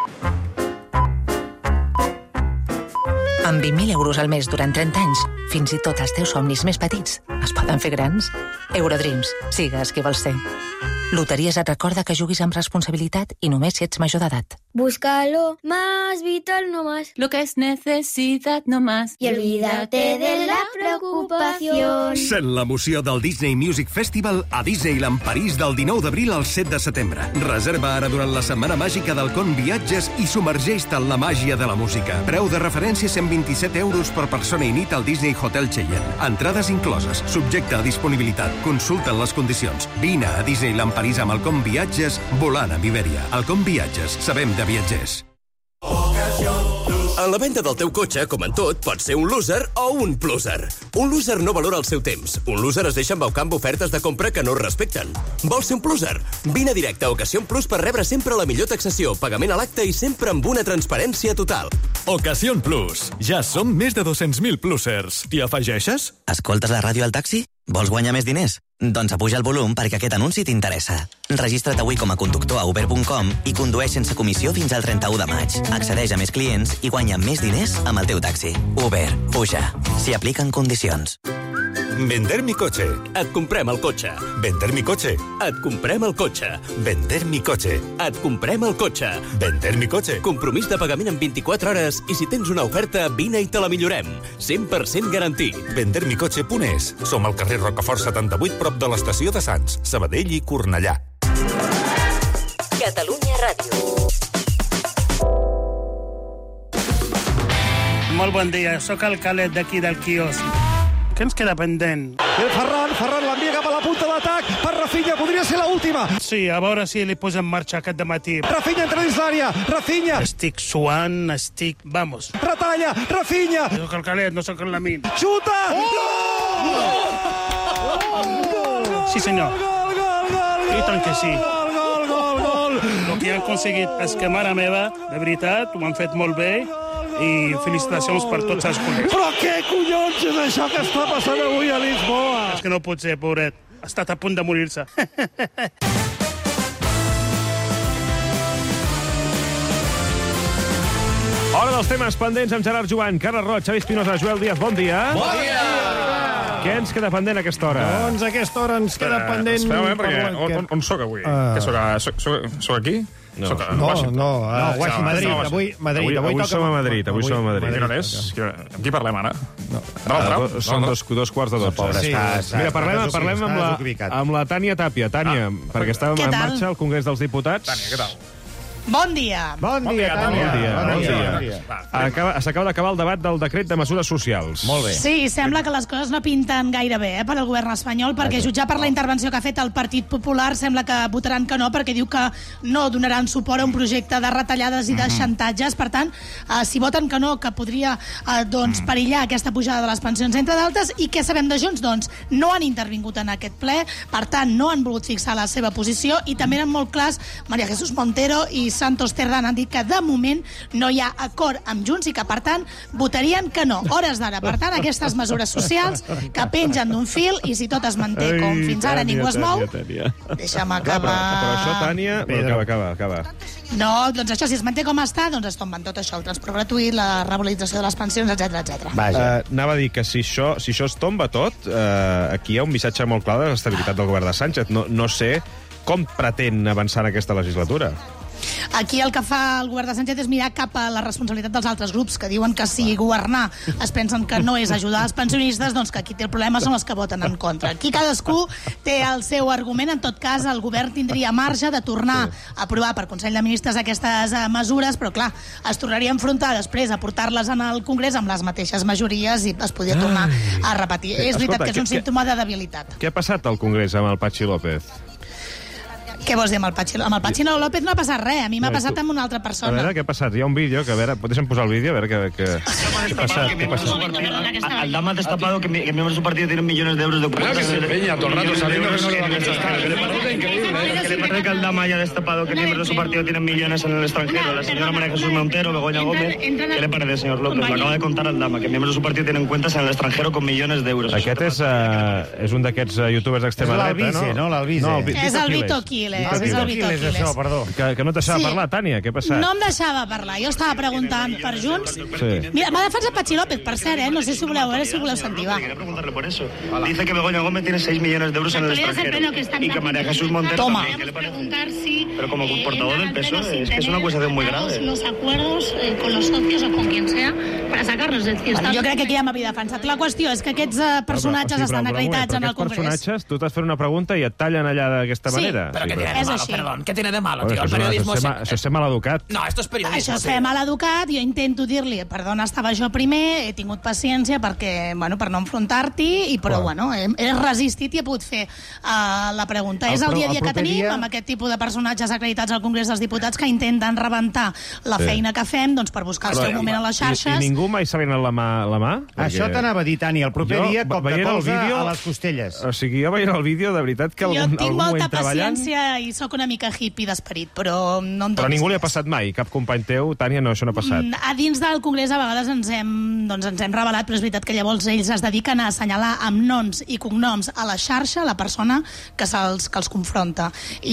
Amb vint mil euros al mes durant trenta anys, fins i tot els teus somnis més petits es poden fer grans. Eurodreams, sigues qui vols ser. Loteries et recorda que juguis amb responsabilitat i només si ets major d'edat. Búscalo más vital, no más. Lo que es necesidad, no más. Y olvídate de la preocupación. Sent l'emoció del Disney Music Festival a Disneyland París del dinou d'abril al set de setembre. Reserva ara durant la setmana màgica del Con Viatges i submergeix-te en la màgia de la música. Preu de referència cent vint-i-set euros per persona i nit al Disney Hotel Cheyenne. Entrades incloses. Subjecte a disponibilitat. Consulta les condicions. Vine a Disneyland París amb el Com Viatges volant amb Iberia. El Com Viatges. Sabem de viatgers. En la venda del teu cotxe, com en tot, pots ser un loser o un pluser. Un loser no valora el seu temps. Un loser es deixa embaucar amb ofertes de compra que no es respecten. Vols ser un pluser? Vine directe a Ocasión Plus per rebre sempre la millor taxació, pagament a l'acte i sempre amb una transparència total. Ocasión Plus. Ja som més de dos-cents mil plusers. T'hi afegeixes? Escoltes la ràdio al taxi? Vols guanyar més diners? Doncs apuja el volum perquè aquest anunci t'interessa. Registra't avui com a conductor a uber punt com i condueix sense comissió fins al trenta-u de maig. Accedeix a més clients i guanya més diners amb el teu taxi. Uber. Puja. S'hi apliquen condicions. Vender mi coche. Et comprem el cotxe. Vender mi coche. Et comprem el cotxe. Vender mi coche. Et comprem el cotxe. Vender mi coche. Compromís de pagament en vint-i-quatre hores i si tens una oferta, vine i te la millorem. cent per cent garantit. vender mi coche punt es. Som al carrer Rocafort setanta-vuit, prop de l'estació de Sants, Sabadell i Cornellà. Catalunya Ràdio. Molt bon dia, sóc el Calet d'aquí del quiosc. Què ens queda pendent? El Ferran, Ferran l'envia cap a la punta d'atac per Rafinha, podria ser l'última. Sí, a veure si li posa en marxa aquest dematí. Rafinha entra dins l'àrea, Rafinha. Estic suant, estic... Vamos. Retalla, Rafinha. Soc el Calet, no sóc el Lamin. Xuta! Oh! Oh! Sí, senyor. Gol, gol, gol, gol. I tant que sí. Gol, gol, gol, gol. El que han aconseguit és que, mare meva, de veritat, ho han fet molt bé i felicitacions per tots els col·legs. Però què collons és això que està passant avui a Lisboa? És que no pot ser, pobret. Ha estat a punt de morir-se. Hora dels temes pendents amb Gerard Joan, Carles Roig, Xavi Espinosa, Joel Díaz. Bon dia. Bon dia. Què ens queda pendent a aquesta hora? Doncs a aquesta hora ens queda Espera, pendent... Espera, eh, perquè... Per... On, on, on soc avui? Uh... Que soc, a, soc, soc, soc aquí? No, soc a no, Washington. no, uh, no, Washington, Madrid, no, avui, Madrid, avui, avui, avui toca... som a Madrid, avui, avui som a Madrid. Quina hora és? Amb qui parlem ara? No. No, no, no, Són dos, dos quarts de dotze. Sí, sí, Mira, parlem, parlem amb, la, amb la Tània Tàpia. Tània, ah, perquè estàvem en marxa al Congrés dels Diputats. Tània, què tal? Bon dia. Bon dia, Tània. Bon dia. Bon dia. Bon dia. S'acaba d'acabar el debat del decret de mesures socials. Molt bé. Sí, sembla que les coses no pinten gaire bé eh, per al govern espanyol, perquè jutjar per la intervenció que ha fet el Partit Popular sembla que votaran que no, perquè diu que no donaran suport a un projecte de retallades i de xantatges. Per tant, eh, si voten que no, que podria eh, doncs, perillar aquesta pujada de les pensions, entre d'altres. I què sabem de Junts? Doncs no han intervingut en aquest ple, per tant, no han volgut fixar la seva posició i també eren molt clars María Jesús Montero i Santos Cerdán han dit que de moment no hi ha acord amb Junts i que, per tant, votarien que no. Hores d'ara. Per tant, aquestes mesures socials que pengen d'un fil i si tot es manté com fins ara ningú es mou, deixa'm acabar... Però això, Tània... Acaba, acaba, acaba. No, doncs això, si es manté com està, doncs es tomben tot això, el transport gratuït, la revalorització de les pensions, etcètera, etcètera. Uh, anava a dir que si això, si això es tomba tot, uh, aquí hi ha un missatge molt clar de l'estabilitat del govern de Sánchez. No, no sé com pretén avançar en aquesta legislatura. Aquí el que fa el govern de Sánchez és mirar cap a la responsabilitat dels altres grups, que diuen que si governar es pensen que no és ajudar els pensionistes, doncs que aquí té el problema són els que voten en contra. Aquí cadascú té el seu argument. En tot cas, el govern tindria marge de tornar a aprovar per Consell de Ministres aquestes mesures, però clar, es tornaria a enfrontar després a portar-les en el Congrés amb les mateixes majories i es podria tornar a repetir. És veritat que és un símptoma de debilitat. Què ha passat al Congrés amb el Patxi López? Què vols dir amb el Patxi? Amb el Patxi López no ha passat res, a mi m'ha No, passat tu- amb una altra persona. A veure, què ha passat? Hi ha un vídeo, que a veure, deixa'm posar el vídeo, a veure què, què, què ha passat. Què ha passat? Aldama ha destapado que, mi- que miembros de su partido tienen millones de euros de Claro que se empeña todo el rato sabiendo que no le van a contestar, que le parece increíble, ¿eh? ¿Qué le parece que Aldama haya destapado que miembros de su partido tienen millones en el extranjero? La señora María Jesús Montero, Begoña Gómez. ¿Qué le parece, señor López? Lo acaba de contar Aldama, que miembros de su partido tienen cuentas en el extranjero con millones de euros. Aquest és, uh, és un d'aquests uh, youtubers d'extrema És dreta, l'Albice, no? no? L'Albice. No, el Vi- És el Vito Quiles, és el Vito és això, perdó. Que, que no et deixava Sí. parlar, Tània, què ha passat? No em deixava parlar, jo estava preguntant per Junts. Sí. Mira, m'ha defensat Patxi López, per cert, eh? No sé si voleu, a veure si voleu sentir, va. Preguntarle por eso. Dice que Begoña Gómez tiene seis millones de euros en el extranjero. Y que María Jesús Montero Toma. también. ¿Qué le parece? Pero como portador del P S O E, es que es una acusación muy grave. Los acuerdos eh, con los socios o con quien sea para sacarlos del cielo. Bueno, jo crec que aquí ja m'havia defensat. La qüestió és que aquests eh, personatges Però, sí, però, estan però, acreditats però en el aquests Congrés. personatges, tu t'has fet una pregunta i et tallen allà d'aquesta Sí, manera. però què tiene de és malo, així. Perdón, ¿qué tiene de malo, Bueno, tío? El això és una- periodismo això és se- ma- això és ser maleducat. No, esto es periodismo. Això és tío. ser maleducat, jo intento dir-li, perdona, estava jo primer, he tingut paciència perquè, bueno, per no enfrontar-t'hi, i però, Clar. bueno, he, he resistit i he pogut fer uh, la pregunta. El és el pro- dia a el dia que proper tenim, dia- amb aquest tipus de personatges acreditats al Congrés dels Diputats que intenten rebentar la Sí. feina que fem doncs, per buscar el seu moment a les xarxes. I, I ningú mai s'ha venat la mà? La mà? Això t'anava a dir, Tani, el proper Jo, dia cop de veient el colze vídeo- a les costelles. O sigui, jo veient el vídeo, de veritat que Jo algun, tinc algun molta moment treballant... paciència i sóc una mica hippie d'esperit, però no em Però donis ningú li ha passat mai, cap company teu, Tània, no, això no ha passat. Mm, A dins del Congrés a vegades ens hem, doncs ens hem revelat, però és veritat que llavors ells es dediquen a assenyalar amb noms i cognoms a la xarxa la persona que, se'ls, que els confronta.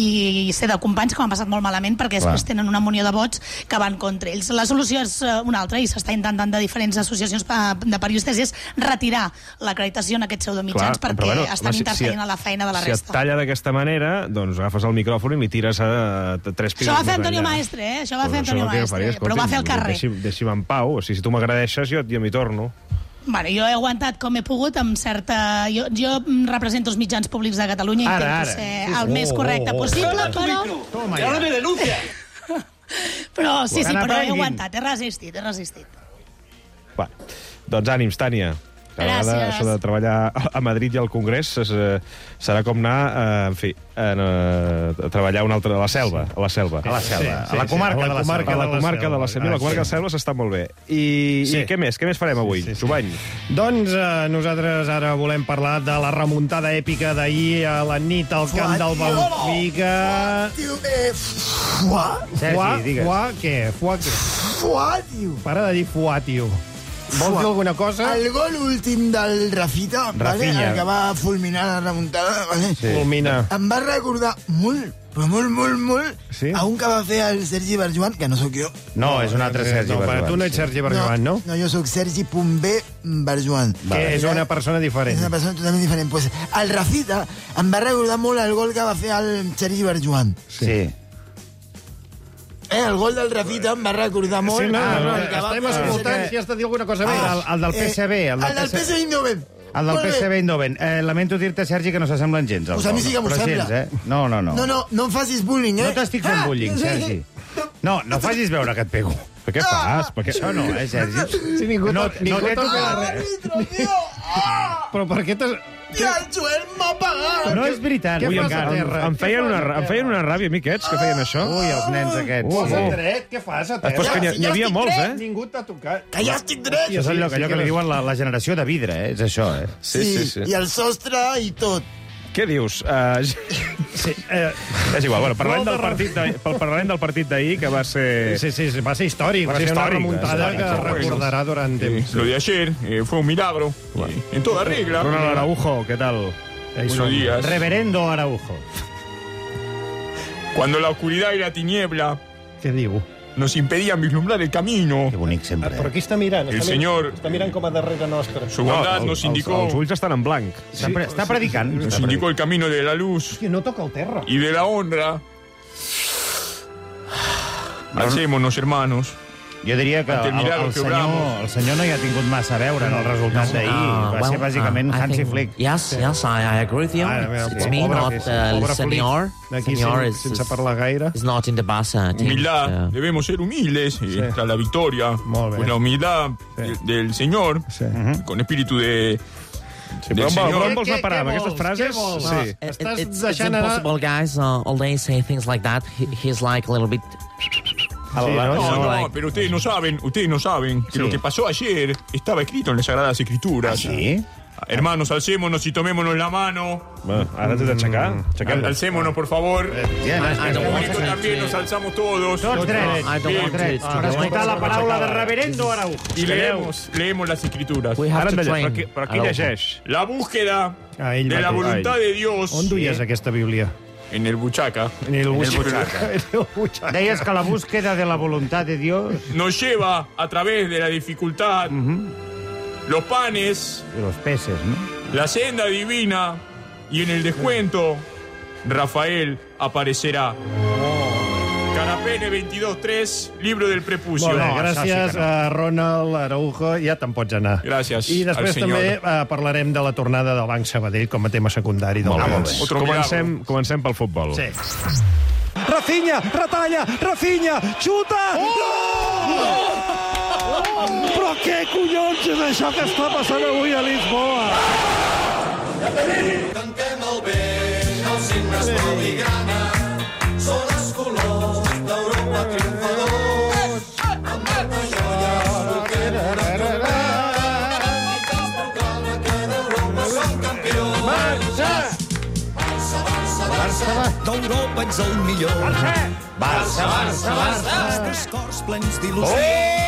I sé de companys que ho han passat molt malament perquè Clar. després tenen una munió de vots que van contra ells. La solució és eh, una altra i s'està intentant de diferents associacions pa- de periodistes, és retirar l'acreditació en aquests pseudomitjans perquè però estan home, interferint a la feina de la si resta. et talla d'aquesta manera, doncs agafes el micròfon i li tires a, a tres pisos Això va fer més Antonio enllà. Maestre, eh? Això va Pues fer això Antonio és el que Maestre, faria, però ho va escolti'm, fer al carrer. Deixi'm, deixi'm en pau. O sigui, si tu m'agradeixes, jo, jo m'hi torno. Bueno, jo he aguantat com he pogut amb certa... Jo, jo represento els mitjans públics de Catalunya i Ara, intento ara. ser Sí, el sí. més Oh, correcte oh, oh. possible, Toma tu però... micro. Toma ja. me denuncia! Però sí, Que sí, però he n'aprenguin. aguantat, he resistit, he resistit. Va, doncs ànims, Tània. A vegades Gràcies. això de treballar a Madrid i al Congrés és, eh, serà com anar, eh, en fi, en, eh, a treballar una altra, a la selva. A la selva. A la selva. A la comarca a de la comarca selva. A la comarca de la selva. La comarca de la selva s'està molt bé. I, Sí. I què més? Què més farem avui? Sí, sí, sí. Jovany. Doncs eh, nosaltres ara volem parlar de la remuntada èpica d'ahir a la nit al camp del Benfica. Tio, eh, fuà. Fuà, digues. fuà, què? Fuà, què? Fuà, tio. Para de dir fuà, tio. Vols Fuà. dir alguna cosa? El gol últim del Rafita, vale? Rafinha. El que va fulminar la remuntada, vale? Sí. Fulmina. Em va recordar molt, però molt, molt, molt, Sí? a un que va fer el Sergi Barjuan, que no sóc jo. No, és un altre Sergi no, Barjuan. però Tu no ets Sergi Barjuan, no? No, jo sóc Sergi Pumbé Barjuan. Que és una persona diferent. És una persona totalment diferent. Pues, el Rafita em va recordar molt el gol que va fer el Sergi Barjuan. Sí. Eh, el gol del Rafita em va recordar molt... Sí, no, el no, que va estem fer el escoltant Sergi- si has de dir alguna cosa més. Ah, el, el del P S V. El del P S V Eindhoven. El del Molt bé. P S V Eindhoven. Eh, lamento dir-te, Sergi, que no s'assemblen gens. Pues a mi sí que m'ho Però sembla. gens, eh? No, no, no. No, no, no em facis bullying, eh? No t'estic fent Ah, bullying, sí. Sergi. No, no facis veure que et pego. Per què fas? Per què? Això no, eh, Sergi? Si ningú no, t'ha- no ningú t'he Ah, tocat res. l'àrbitro, tio! Ah! Però per què t'has... Tia, el Joel m'ha pagat! No és veritat. Què Ui, fas encara, a terra? Em feien, una, em feien una ràbia, a mi, aquests, que feien això. Ui, els nens aquests. Uh, Posa't uh. dret, què fas a Després que terra? n'hi n'hi havia molts, eh? Ningú t'ha tocat. Que ja estic dret! I és allò, allò que li diuen la, la generació de vidre, eh? És això, eh? Sí, i el sostre i tot. Què dius? Uh, sí, uh, és igual. Bueno, parlarem, del partit de, parlarem del partit d'ahir, que va ser... Sí, sí, va ser històric. Va, va ser, ser una remuntada que recordarà durant temps. Lo de ayer eh, fue un milagro. Bueno. En toda regla. Ronald Araujo, ¿qué tal? Buenos días. Reverendo Araujo. Cuando la oscuridad y la tiniebla... Què diu? Nos impedían vislumbrar el camino. Que bonic sempre. Però qui està mirant? El està senyor... Mirant, està mirant com a darrere nostre. Su bondad no, nos indicó... Els, els ulls estan en blanc. Sí, està, està predicant. Nos està indicó predicant. el camino de la luz. Hòstia, no toca el terra. Y de la honra. Alcémonos, hermanos. Jo diria que el, el, el, senyor, el senyor no hi ha tingut massa a veure en el resultat d'ahir. Uh, Va well, ser bàsicament uh, Hansi think, Flick. Yes, yes, I, I agree with you. Ah, It's, okay. it's me, Pobre not Flick. uh, Pobre el senyor. Aquí Senyor sen, is, sense parlar gaire. is not in the Barça team. Humildad, So. debemos ser humildes y Sí. tras la victoria. Pues la humildad Sí. del, del Señor, Sí. con espíritu de... Sí, però on, on vols parar amb aquestes frases? Well, Sí. it, Estàs it, it's, it's deixant anar- impossible, guys. Uh, all day say things like that. He, he's like a little bit... No, no, no, like- pero ustedes no saben, ustedes no saben que Sí. lo que pasó ayer estaba escrito en las Sagradas Escrituras. ¿Ah, sí? Hermanos, alcémonos y tomémonos la mano. Bueno, ara t'he d'aixecar. Al, alcémonos, por favor. Yeah, no, Al público también nos alzamos todos. Tots drets. I don't want Bien. to... Per escoltar la paraula de reverendo Araujo. Y leemos, leemos las Escrituras. We have Ara to hem de train. llegir. Però qui, però qui Araujo. llegeix? La búsqueda Ah, ell de la mateix. voluntad de Dios On duies aquesta Bíblia? en el buchaca En el butxaca. En el butxaca. Deies que la búsqueda de la voluntad de Dios... nos lleva a través de la dificultad, los panes, De los peces, ¿no? la senda divina y en el descuento Rafael aparecerá. Carapene veintidós tres, libro del prepucio. Molt bé, No, això gràcies sí que no. a Ronald Araujo. Ja te'n pots anar. Gràcies I després al senyor. també eh, parlarem de la tornada del Banc Sabadell com a tema secundari del Molt bé. Valls. Otro Comencem, comencem pel futbol. Sí. Rafinha, retalla, Rafinha, xuta! Oh! Però què collons és això que està passant avui a Lisboa? Cantem el vent, els himnes filigrana, són els colors d'Europa triomfadors. Amb molta joia escoltem una tornada, que es proclama que d'Europa som campions. Barça! Barça, Barça, Barça, d'Europa ets el millor. Barça, Barça, Barça. Els teus cors plens d'il·lusió.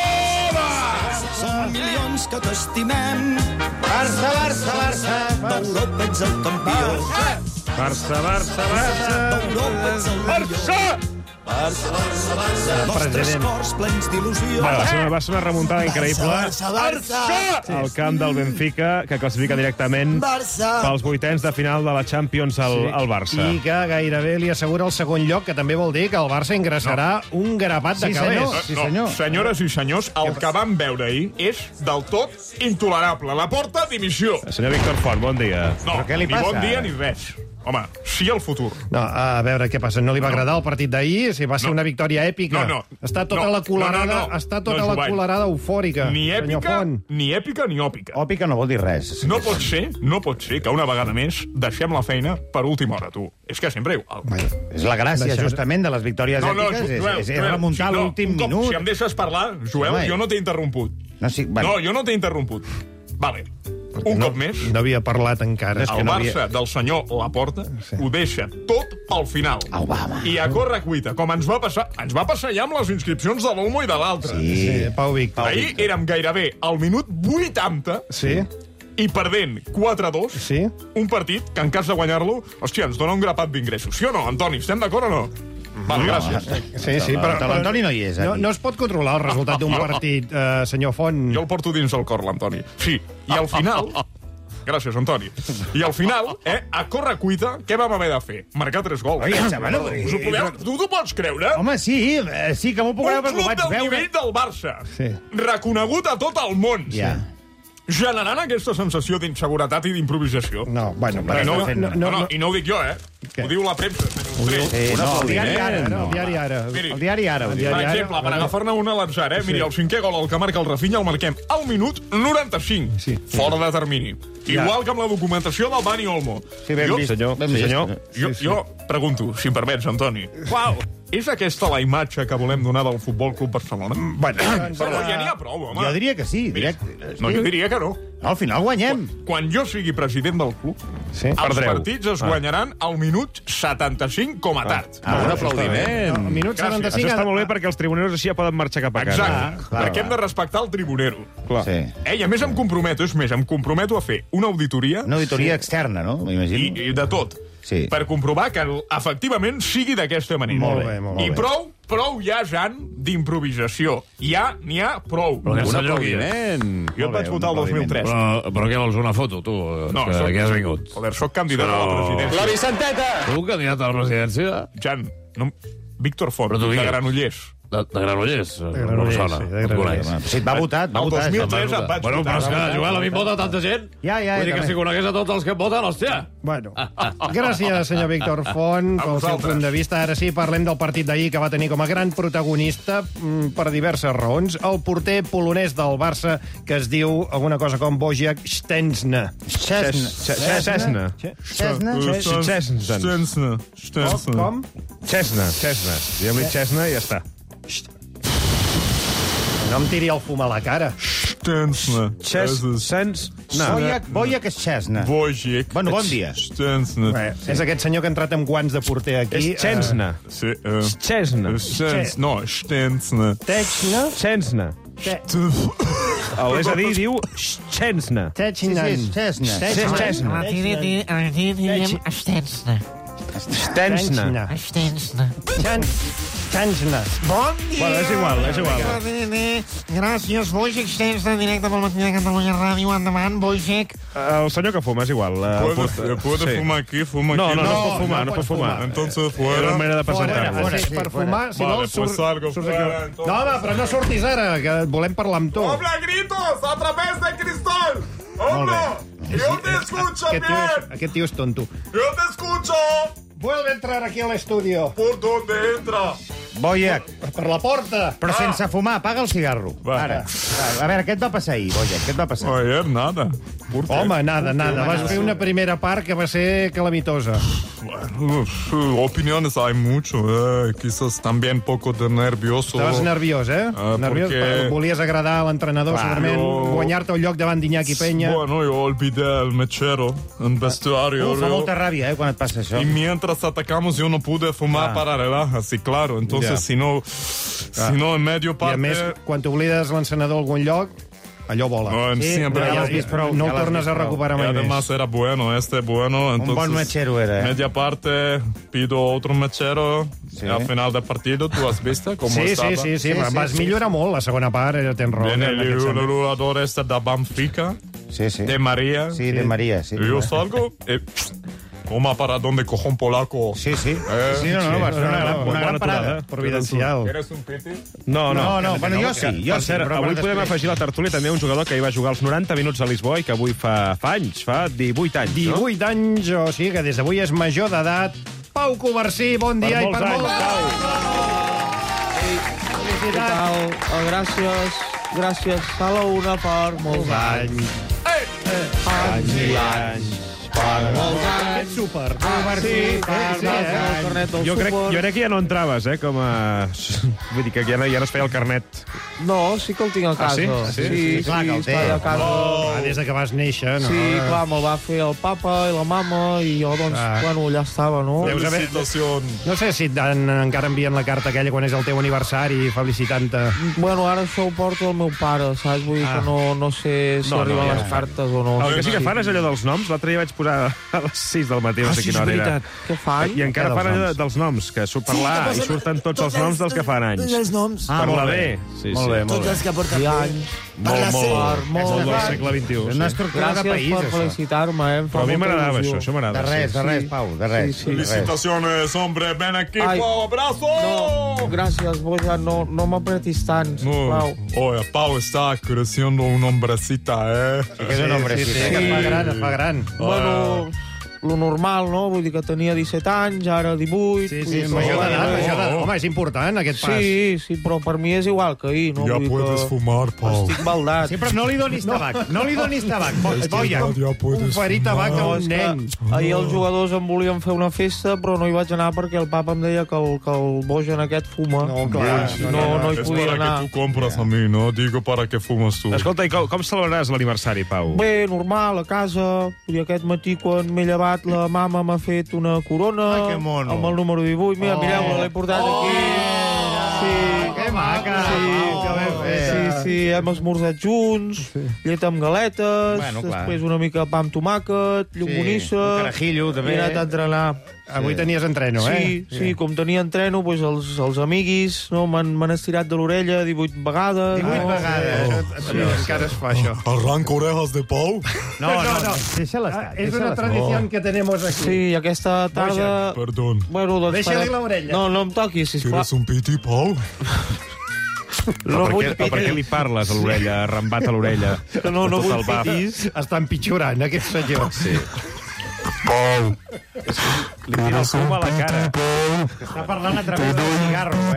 Som milions que t'estimem. Barça, Barça, Barça. D'Europa ets el campió. Barça, Barça, Barça. D'Europa ets el millor. Barça, Barça, Barça. Nostres President. cors plens d'il·lusió. Bueno, va, ser una, va ser una remuntada increïble Barça, Barça. al camp del Benfica, que classifica directament Barça. pels vuitens de final de la Champions al, al Barça. I que gairebé li assegura el segon lloc, que també vol dir que el Barça ingressarà no. un grapat de Sí, calés. senyor. Sí, senyor. Senyores i senyors, el que vam veure ahir és del tot intolerable. La porta, dimissió. Senyor Víctor Font, bon dia. No, Però què li ni passa? bon dia ni res. Home, sí al futur. No, a veure què passa. No li va No. agradar el partit d'ahir? Si va ser No. una victòria èpica. No, no. Està tota No. la colarada, No, no, no. està tota No, la Jovany. colarada eufòrica. Ni senyor èpica, Font. ni èpica ni òpica. Òpica no vol dir res. No pot ser, no pot ser que una vegada més deixem la feina per última hora, tu. És que sempre igual. És la gràcia, Deixar- justament, de les victòries èpiques. Ju- és, Joel, és, és Joel, remuntar si- no, l'últim un cop, minut. Si em deixes parlar, Joel, Home. jo no t'he interromput. No, sí, bueno. No, jo no t'he interromput. Vale. Un no, cop més, No havia parlat encara. el Barça del senyor Laporta ho deixa tot pel final. Au, va, home. I a córrer cuita, com ens va passar, ens va passar ja amb les inscripcions de l'Olmo i de l'altre. Sí, Pau Vic. Ahir érem gairebé al minut vuitanta Sí, i perdent quatre a dos, sí. un partit que en cas de guanyar-lo, hòstia, ens dona un grapat d'ingressos. Sí o no, Antoni? Estem d'acord o no? Val, gràcies. Sí, sí, però, Però l'Antoni no hi és, no, aquí. no es pot controlar el resultat d'un partit, eh, senyor Font. Jo el porto dins el cor, l'Antoni. Sí, i al final... Gràcies, Antoni. I al final, eh, a córrer cuita, què vam haver de fer? Marcar tres gols. Oi, bueno, Us ho podeu... Tu t'ho pots creure? Home, sí, eh, sí que m'ho puc Un veure perquè ho club vaig del veure. nivell del Barça, Sí. reconegut a tot el món, Ja. generant aquesta sensació d'inseguretat i d'improvisació. No, bueno, I però no, no, no, no, no, no, i no ho dic jo, eh? Què? Ho diu la premsa. Ho diu- Sí, Un no, aplaudiment, el diari Ara, eh? no. El diari Ara. Miri, El diari Ara ho El diu. Per diari Ara, exemple, per bueno. agafar-ne una a l'atzar, eh? Miri, Sí. el cinquè gol, el que marca el Rafinha, el marquem al minut noranta-cinc. Sí. Fora de termini. Ja. Igual que amb la documentació del Dani Olmo. Sí, ben jo, vist. Senyor, Ben sí, vist. senyor. jo, jo pregunto, si em permets, Antoni. Uau! És aquesta la imatge que volem donar del Futbol Club Barcelona? Bueno, però ja n'hi ha prou, home. Jo diria que sí, directe. No, jo diria que no. Al final guanyem. Quan, quan jo sigui president del club, sí, els perdreu. partits es guanyaran al minut setanta-cinc com a tard. Ah, un aplaudiment. Al minut setanta-cinc... Això està molt bé perquè els tribuneros així ja poden marxar cap a casa. Exacte, clar, perquè clar. hem de respectar el tribunero. Clar. Sí. Ei, a més em comprometo, és més, em comprometo a fer una auditoria... Una auditoria externa, no? M'imagino. I, i de tot. Sí. Per comprovar que efectivament sigui d'aquesta manera. Molt bé, molt I bé. prou, prou ja, Jan, d'improvisació. Ja n'hi ha prou. Però un aplaudiment. Jo et vaig votar el dos mil tres. Però, però què vols, una foto, tu? No, que, soc, que has vingut? Joder, soc candidat a la presidència. La Vicenteta! Tu, candidat a la presidència? Jan, no, Víctor Font, Però tu de digues. Granollers. De, de Granollers? De Granollers, no sí, de Granollers. Sí, et va votar, et va El votar. dos mil et va tres votar. em vaig bueno, votar. Però és que, Joel, a mi em vota tanta gent. Ja, ja, Vull dir que també. si conegués a tots els que em voten, hòstia. Bueno, gràcies, senyor Víctor Font, pel seu punt de vista. Ara sí, parlem del partit d'ahir, que va tenir com a gran protagonista, mm, per diverses raons, el porter polonès del Barça, que es diu alguna cosa com Wojciech Szczęsny. Szczęsny. Szczęsny. Szczęsny. Com? Szczęsny. Szczęsny. Diguem-li Szczęsny i ja està. No em tiri el fum a la cara. Szczęsny. Szczęsny. Wojciech, Wojciech Szczęsny. Wojciech. Bueno, bon dia. Szczęsny. Bé, és aquest senyor que ha entrat amb guants de porter aquí. És Szczęsny. Sí, eh, Szczęsny. Szczęsny. No, Szczęsny. Techno? Szczęsny. És a dir, diu Szczęsny. Techno. Sí, sí, Szczęsny. Szczęsny. Extensna. Szczęsny. Extensna. Szczęsny. Bon dia! Bueno, és igual, és igual. Gràcies, Wojciech Szczęsny, directe pel matí de Catalunya Ràdio. Endavant, Wojciech. El senyor que fuma, és igual. ¿Puede, ¿puede fumar aquí? Fuma No, aquí. no, no, no pot fumar, no pot fumar. Entonces, Era una fuera. manera de Fora, presentar-lo. fora, sí, per fumar, si Vale, no, pues surt, salgo surts fuera, aquí. entonces. No, home, però no surtis ara, que volem parlar amb tu. ¡Habla gritos a través de cristal! Molt bé. ¡Habla! ¡Yo te escucho Aquest tio, és, bien! aquest tio és tonto. ¡Yo te escucho! Vuelve a entrar aquí al estudio. ¿Por dónde entra? Wojciech, Per la porta. però sense fumar, apaga el cigarro. Va. Ara. A veure, què et va passar ahir, Wojciech? Què et va passar? Ayer nada. ¿Por qué? Home, nada, nada. Vas fer una primera part que va ser calamitosa. Bueno, uf, opiniones hay mucho. Eh. Quizás también poco de nervioso. Estaves nerviós, eh? Ah, nerviós, perquè- perquè volies agradar a l'entrenador, Clar, segurament, jo- guanyar-te el lloc davant d'Iñaki Peña. Bueno, yo olvidé el mechero en vestuario. Uf, fa yo- molta ràbia, eh, quan et passa això. Y mientras atacamos yo no pude fumar Ah. para relajar, sí, claro. Entonces, Ya. si no, Ah. si no en medio I a parte... més, quan t'oblides l'encenedor a algun lloc, allò vola. No, en Sí, siempre... ja Ja l'has vist prou. no ja el l'has tornes vist a prou. recuperar Y mai además més. era bueno, este bueno. Entonces, bon mechero era, eh? Media parte, pido otro mechero. Sí. Y al final del partido, ¿tú has visto cómo Sí, estaba? sí, sí, sí, Sí, sí, vas sí, millorar molt, la segona part, eh, tens raó. Viene en el, aquest el sentit. jugador este de Benfica, Sí, sí. de María. Sí, de María, sí. Y yo salgo y... Toma para donde cojo un polaco. Sí, sí. Eh, Sí, no, no, va ser una gran, una gran parada. Providencial. ¿Eres un piti? No, no. No, no, bueno, jo sí, jo Per sí. cert, però avui per podem després. afegir a la tertúlia també un jugador que hi va jugar els noranta minuts a Lisboa i que avui fa, fa anys, fa divuit anys, no? divuit anys, o sigui que des d'avui és major d'edat. Pau Covarsí, bon dia i molts per anys, molts Pau. Què tal? Oh, gràcies, gràcies a la una per molts anys. Anys i anys. Per molts anys. Ets súper. Sí, per sí, anar eh? al carnet del Jo crec, suport. jo crec que ja no entraves, eh, com a... Vull dir que ja no, ja no es feia el carnet. No, sí que el tinc a casa. sí? Ah, sí? sí, Sí, clar que el té. està allà a casa. Ah, des de que vas néixer, no? Sí, clar, me'l va fer el papa i la mama i jo, doncs, Ah. bueno, allà estava, no? Deus haver... No sé si et dan, encara envien la carta aquella quan és el teu aniversari felicitant-te. Bueno, ara això ho porta el meu pare, saps? Vull dir Ah. que no, no sé si No, no, arriben ja. les cartes o no. El que sí que fan és allò dels noms. L'altre dia vaig posar a les sis del matí, no Ah, sé sí, quina és hora era. veritat. Què fan? I encara Què fan dels allò noms? dels noms, que surt per Sí, l'A que i posen surten tots tots els noms dels que fan anys. Tots els noms. Per la B. Sí, Molt sí. bé, molt Tots bé. els que porten I B. anys. Per la Molt, C. molt, molt molt del bé. segle vint-i-u. És una Sí. estructura de Gràcies país, per això. felicitar-me, eh? Em fa Però a mi molta m'agradava il·lusió. això, això m'agrada. De res, sí. de res, Pau, de res. Sí, sí. de res. Felicitaciones, hombre. Ven equipo. Ai. ¡Abrazo! No, gràcies, Boja, no, no m'apretis tant, sisplau. No. Oye, Pau está creciendo un hombrecita, ¿eh? Sí que és un hombrecito. Sí, sí, que es fa gran, es fa gran. Bueno, lo normal, no? Vull dir que tenia disset anys, ara divuit... Sí, sí, major d'edat, major d'edat. Home, és important, aquest pas. Sí, sí, però per mi és igual que ahir, no? Ja Vull dir puedes que fumar, Pau. estic baldat. Sí, però no li donis tabac, no li donis tabac. Boia, oferir tabac a un nen. Ahir els jugadors em volien fer una festa, però no hi vaig anar perquè el papa em deia que el, que el bojan aquest fuma. No, clar. No, no, no hi Es podia para anar. que tú compras a mí, no digo para que fumas tú. Escolta, i com, com celebraràs l'aniversari, Pau? Bé, normal, a casa. I aquest matí, quan m'he llevat, la mama m'ha fet una corona. Ai, que mono. Amb el número divuit. Mira, Oh. mireu-la, l'he portat aquí. Sí. Que maca. Sí, que ben fet. sí, sí, hem esmorzat junts, llet amb galetes, Bueno, clar. després una mica pa amb tomàquet, llonganissa... un carajillo, també. I he anat a entrenar. Avui tenies entreno, Sí, eh? sí, com tenia entreno, doncs els, els amiguis no, m'han m'han estirat de l'orella divuit vegades. divuit no? vegades. Això, encara es fa, això. ¿Arranco orejas de Pau? No, no, no. Deixa-les estar. És una tradició que tenemos aquí. Sí, i aquesta tarda... Perdón. Bueno, doncs Deixa-li farem- l'orella. No, no em toquis, sisplau. ¿Quieres un piti, Pau? No per, vull què, per què pitis. li parles a l'orella, arrambat a l'orella? Que no, no Tot vull el baf. pitis. Està empitjorant, aquest senyor. Sí. Pau. Li tira el fum a la cara. Està parlant a través del cigarro, eh?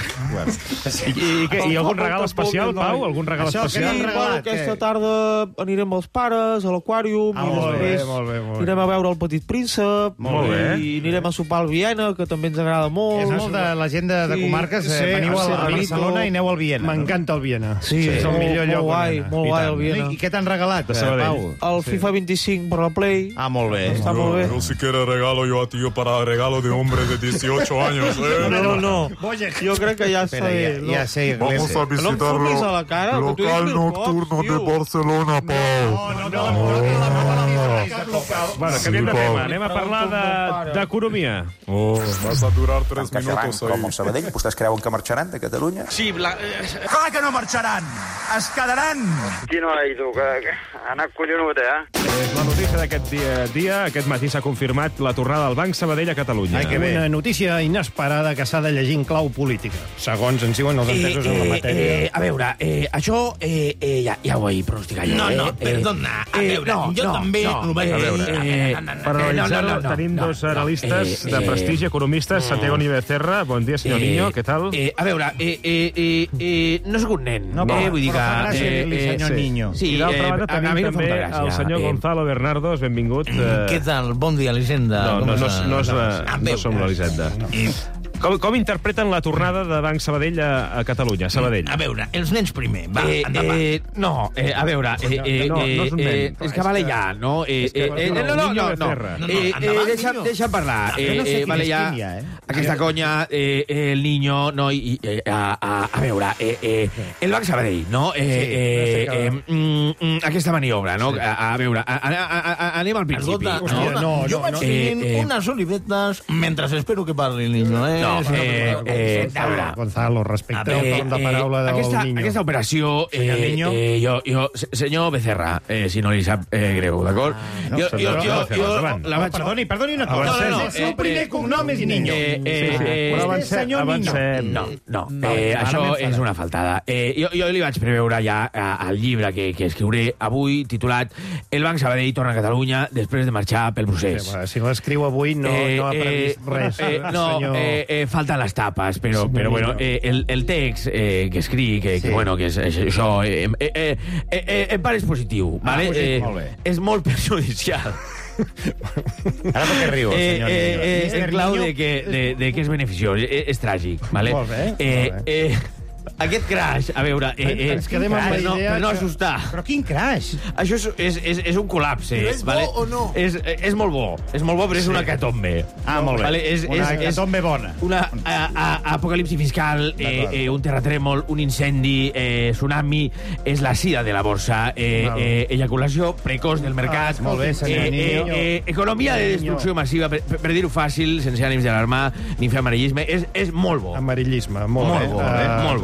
I, i, què, I algun regal especial, Pau? Algun regal Això, Sí, què especial? t'han bueno, regalat? aquesta Què? tarda anirem als pares, a l'aquàrium, Ah, i molt bé, després molt bé, molt bé. anirem a veure el Petit Príncep, Molt bé. i anirem a sopar al Viena, que també ens agrada molt. És molt de la gent de, de Sí, comarques. sí, Eh, veniu a, sí, a Barcelona i aneu al Viena. M'encanta el Viena. Sí, és el molt- millor lloc molt guai, on anar. molt I guai tant. el Viena. I què t'han regalat, De eh, Sabadell. Pau? El FIFA vint-i-cinc per la Play. Ah, molt bé. Està molt bé. Yo, yo si quieres regalo yo a ti para regalo de hombre de dieciocho años, ¿eh? No, no, no. Jo crec que ja està Espera, bé. ja, ja sé. Vamos a No em visitar fumis a la cara, que t'ho he dit local mil nocturno cops, de tio. Barcelona, Pau. No, no, no, Bueno, Sí, canviem de Pau. tema. Anem a parlar de- d'economia. Oh, vas a durar tres minutos com el ahí. Sabadell, vostès creuen que marxaran de Catalunya? Sí, la... clar que no marxaran! Es quedaran! Quin noi, tu, que, que ha anat collonut, eh? És la notícia d'aquest dia, dia. Aquest matí s'ha confirmat la tornada del Banc Sabadell a Catalunya. Ai, que bé. Una notícia inesperada que s'ha de llegir en clau política, segons ens diuen els entesos en la matèria. Eh, a veure, eh, això eh, eh, ja, ja ho vaig pronosticar jo. No, eh? no, Eh, perdona, a eh, veure, no, jo no, també no, ho vaig eh, dir. eh, Per analitzar-ho, tenim no, dos no, analistes eh, de eh, prestigi, economistes, Santiago Ni Becerra. Bon dia, senyor Niño, què tal? Eh, a veure, eh, eh, eh, eh, no sóc un nen. No, però- eh, vull dir però fa que... gràcia dir-li senyor sí. Niño. Sí, I d'altra eh, banda a, a tenim mi no em fa també molta gràcia. el senyor eh, Gonzalo Bernardos, benvingut. eh, Què tal? Bon dia, Elisenda. No, Com no, no, està? no, és, Ah, la- no veu. som l'Elisenda. Com, com interpreten la tornada de Banc Sabadell a, a Catalunya, a Sabadell? A veure, els nens primer, va, Eh, endavant. eh, no, eh, a veure, eh, eh, No, no eh, és un nen. eh, és que vale ja, no? Eh, És que- eh, eh, no, no, no, Niño no, no. Becerra. No, no, Eh, eh, endavant, deixa'm, Niño. deixa'm parlar. Jo no sé Eh, eh, quin vale és ja, quin ja, eh? aquesta conya, eh, eh, el Niño, no? I, i, eh, a, a, a veure, eh, eh, el Banc Sabadell, no? Eh, eh, eh, mm, mm, aquesta maniobra, no? A, a veure, a, a, a, a, anem al principi. Escolta, no? escolta, no, jo no, vaig no. tenint Eh, eh. unes olivetes mentre espero que parli el niño, eh? No, Si eh, eh, a veure, Gonzalo, respecte Eh, al torn de paraula del aquesta, Niño. aquesta operació, Senyor eh, Niño. eh, jo, jo, se- senyor Becerra, eh, si no li sap eh, greu, d'acord? no, jo, senyor jo, jo, Becerra, jo, endavant. la vaig... Perdoni, perdoni una No, cosa. no, no, El seu eh, primer eh, cognom és Niño. Eh, eh, Sí, sí. eh, Però Vostè és avancem, senyor Niño. avancem. no, no, No, eh, ara això m'he és enfadat. una faltada. Eh, jo, jo li vaig preveure ja eh, el llibre que, que escriuré avui, titulat El Banc Sabadell torna a Catalunya després de marxar pel procés. Sí, va, si l'escriu avui no, no ha previst res. eh, no, senyor... eh, eh, falten les tapes, però, Sí, però bueno, no. eh, el, el text eh, que escric, que, Sí. que, bueno, que és, és això, eh, eh, eh, eh, eh, en part és positiu, Ah, vale? positiu, eh, molt bé. és molt perjudicial. Ara per què riu, el Eh, senyor eh, Niño? eh, Mister en clau Niño? de que, de, de que és beneficiós, eh, és tràgic, vale? Molt bé, eh, molt bé. Eh, aquest crash, a veure... Eh, eh, Ens quedem amb la per no, idea per no que- assustar. Però quin crash? Això és, és, és, és un col·lapse. Però és bo vale? o no? És, és molt bo. És molt bo, però és una catombe. Ah, molt bé. Vale? És, Una és, és hecatombe bona. una a, a, apocalipsi fiscal, eh, eh, un terratrèmol, un incendi, eh, tsunami, és la sida de la borsa, eh, Val. eh, eyaculació precoç del mercat, Ah, molt bé, senyor eh, eh, Niño. eh, economia de destrucció massiva, per, per, per dir-ho fàcil, sense ànims d'alarmar ni fer amarillisme, és, és molt bo. Amarillisme, molt, Molt bé. bo, Eh, molt bo.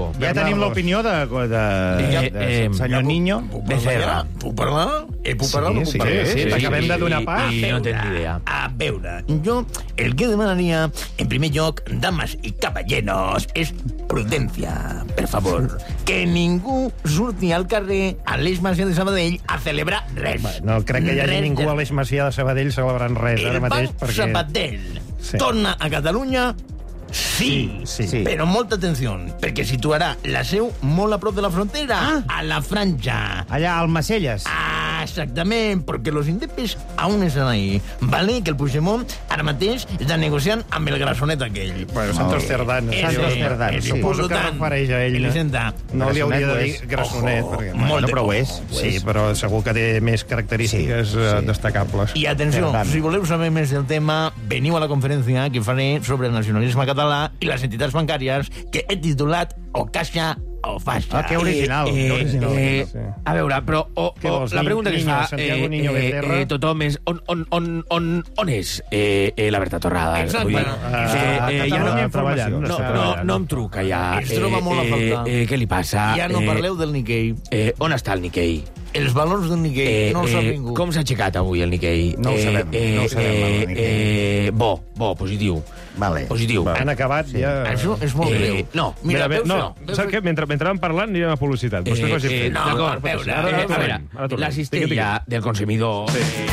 Ja tenim l'opinió de, de, de, de senyor Niño. Becerra. Puc parlar? Eh, puc parlar o no puc Sí, parlar? sí, t'acabem de donar pas. I no tens idea. A veure, jo el que demanaria, en primer lloc, damas i caballeros, és prudència, per favor. Que ningú surti al carrer a l'Eix Macià de Sabadell a celebrar res. No crec que hi hagi Res ningú de- a l'Eix Macià de Sabadell celebrant res ara El mateix. Banc perquè... Sabadell Sí. torna a Catalunya. Sí, Sí, sí. però molta atenció, perquè situarà la seu molt a prop de la frontera, Ah. a la franja. Allà, al Macelles. Ah, exactament, perquè los indepes aún estan ahí. Vale, que el Puigdemont ara mateix està negociant amb el grassonet aquell. Bueno, Santos Cerdán. Eh, Santos sí, Cerdán, eh, sí. Suposo que Per tant, refereix a ell. no? Elisenda, No li hauria de Grassonet dir ho és. grassonet. Ojo, perquè... molt Bueno, de- però ho és. ojo, ho Sí, però segur que té més característiques Sí, eh, sí. destacables. I atenció, Cerdán. si voleu saber més del tema, veniu a la conferència que faré sobre el nacionalisme català i les entitats bancàries que he titulat O Caixa o Faixa. Ah, que original. Eh, que original. eh, sí. a veure, però o, Què o, vols, la Ni- pregunta que es Niño, fa... Santiago Niño Becerra? eh, tothom és... On, on, on, on, on és eh, eh, la Berta Torrada? Exacte. Vull dir, Ah, a ja Catalunya no, Informació. no, Està no, treballant. no em truca ja. Es troba molt a faltar. Eh, eh, què li passa? Ja no Eh, parleu del Nikkei. Eh, on està el Nikkei? Els valors del Nikkei no els sap ningú. Com s'ha aixecat avui el Nikkei? No ho sabem, no ho sabem, el Nikkei. Eh, bo, bo, positiu. Vale. Positiu. Han acabat ja... Això és molt Eh, greu. no, Mira, Mira, veus no, això? saps què? Mentre, mentre van parlant anirem a publicitat. Vostè Eh, vagi eh, fent. no, D'acord, d'acord, a veure, eh, ara a tornem, veure, ara tornem. la cistella del consumidor...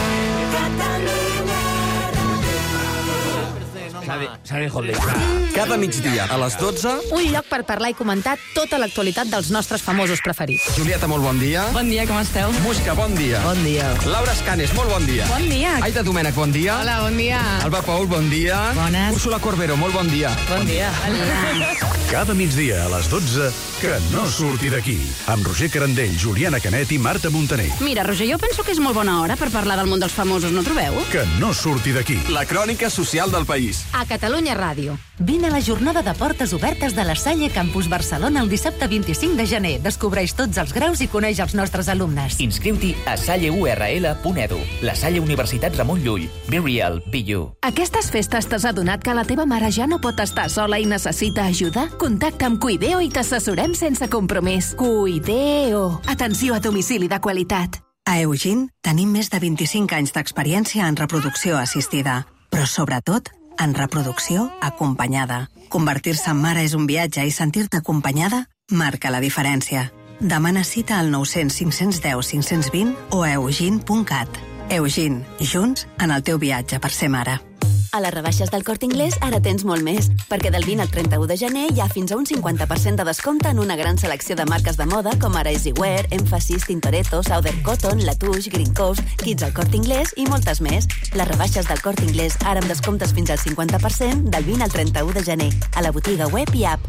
S'ha de, s'ha de holdejar. Cada migdia a les dotze, Un lloc per parlar i comentar tota l'actualitat dels nostres famosos preferits. Julieta, molt bon dia. Bon dia, com esteu? Musca, bon dia. Bon dia. Laura Escanes, molt bon dia. Bon dia. Aida Domènech, bon dia. Hola, bon dia. Alba Paul, bon dia. Bones. Úrsula Corbero, molt bon dia. Bon dia. Cada migdia a les dotze, que no surti d'aquí. Amb Roger Carandell, Juliana Canet i Marta Montaner. Mira, Roger, jo penso que és molt bona hora per parlar del món dels famosos, no trobeu? Que no surti d'aquí. La crònica social del país. A Catalunya Ràdio. Vine a la jornada de portes obertes de la Salle Campus Barcelona el dissabte vint-i-cinc de gener. Descobreix tots els graus i coneix els nostres alumnes. Inscriu-t'hi a salle u erre ele punt edu. La Salle Universitat Ramon Llull. Be real, be you. Aquestes festes t'has adonat que la teva mare ja no pot estar sola i necessita ajuda? Contacta amb Cuideo i t'assessorem sense compromís. Cuideo. Atenció a domicili de qualitat. A Eugene tenim més de vint-i-cinc anys d'experiència en reproducció assistida, però sobretot en reproducció acompanyada. Convertir-se en mare és un viatge i sentir-te acompanyada marca la diferència. Demana cita al nou cents cinc cents deu cinc cents vint o a eugene punt cat. Eugene, junts en el teu viatge per ser mare. A les rebaixes del Corte Inglés ara tens molt més, perquè del vint al trenta-u de gener hi ha fins a un cinquanta per cent de descompte en una gran selecció de marques de moda com ara Easywear, Emphasis, Tintoretto, Southern Cotton, Latouche, Green Coast, Kids al Corte Inglés i moltes més. Les rebaixes del Corte Inglés ara amb descomptes fins al cinquanta per cent del vint al trenta-u de gener, a la botiga web i app.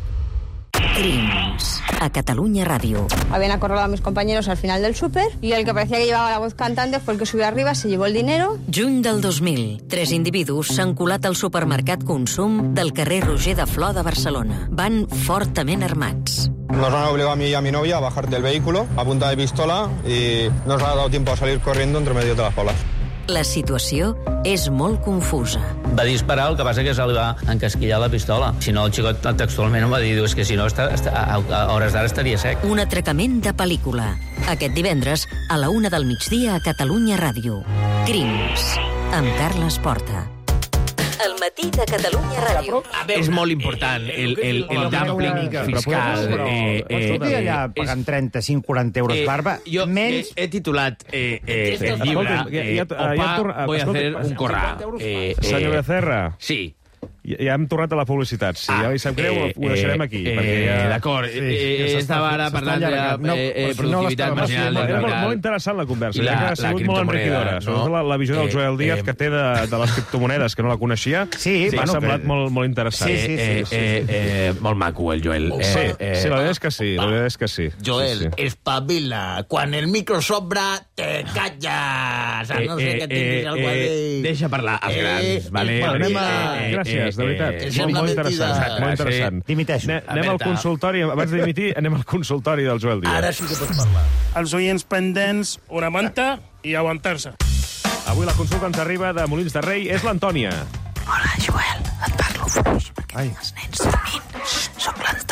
Crims. A Catalunya Ràdio. Habían acorralado a mis compañeros al final del súper y el que parecía que llevaba la voz cantante fue el que subió arriba, se llevó el dinero. Juny del dos mil, tres individus s'han colat al supermercat Consum del carrer Roger de Flor de Barcelona. Van fortament armats. Nos han obligado a mí y a mi novia a bajar del vehículo a punta de pistola y nos ha dado tiempo a salir corriendo entre medio de las bolas. La situació és molt confusa. Va disparar, el que passa que se li va encasquillar la pistola. Si no, el xicot textualment em va dir, és que si no, està, està, a, a hores d'ara estaria sec. Un atracament de pel·lícula. Aquest divendres, a la una del migdia a Catalunya Ràdio. Crims. Amb Carles Porta. El matí de Catalunya Ràdio. És molt important el, el, el dumpling fiscal. Eh, eh, Escolti, allà pagant trenta-cinc quaranta euros barba, jo menys... He, he titulat eh, eh, el llibre Escolti'm, eh, ja- ja- ja Opa, torna- voy a hacer escolti'm, un corrà. Eh, eh, Senyor Becerra. Sí. Ja, ja hem tornat a la publicitat. Si Ah, ja li sap greu, eh, ho deixarem aquí. eh, perquè ja... d'acord. Sí, Eh, sí, eh, s'està- estava ara s'està parlant de la, allargant. No, eh, eh, no productivitat l'estava- marginal sí, del Era molt, mercat. molt interessant la conversa. I la- Ja que ha la sigut molt criptomoneda, enriquidora. no? Sobretot la, la visió del Eh, Joel Díaz, eh, que té de, de les criptomonedes, que no la coneixia. Sí, m'ha bueno, semblat que- molt, molt interessant. Sí, sí, sí, sí. Eh, eh, molt maco, el Joel. Eh, Sí, eh, sí, la veritat és que sí. La veritat és que sí. Joel, Sí, sí. espavila. Quan el micro sobra, te callas. A no ser que tinguis algo a dir. Deixa parlar els grans, vale? espavila. Eh, eh, Gràcies, de veritat. eh, molt, sembla molt mentida. interessant. Molt interessant. Dimiteixo. Ne- Anem al consultori, abans de dimitir, anem al consultori del Joel Díaz. Ara sí que pots parlar. Els oients pendents, una manta i aguantar-se. Avui la consulta ens arriba de Molins de Rei, és l'Antònia. Hola, Joel, et parlo fluix perquè tinc els nens dormint. Soc l'Antònia.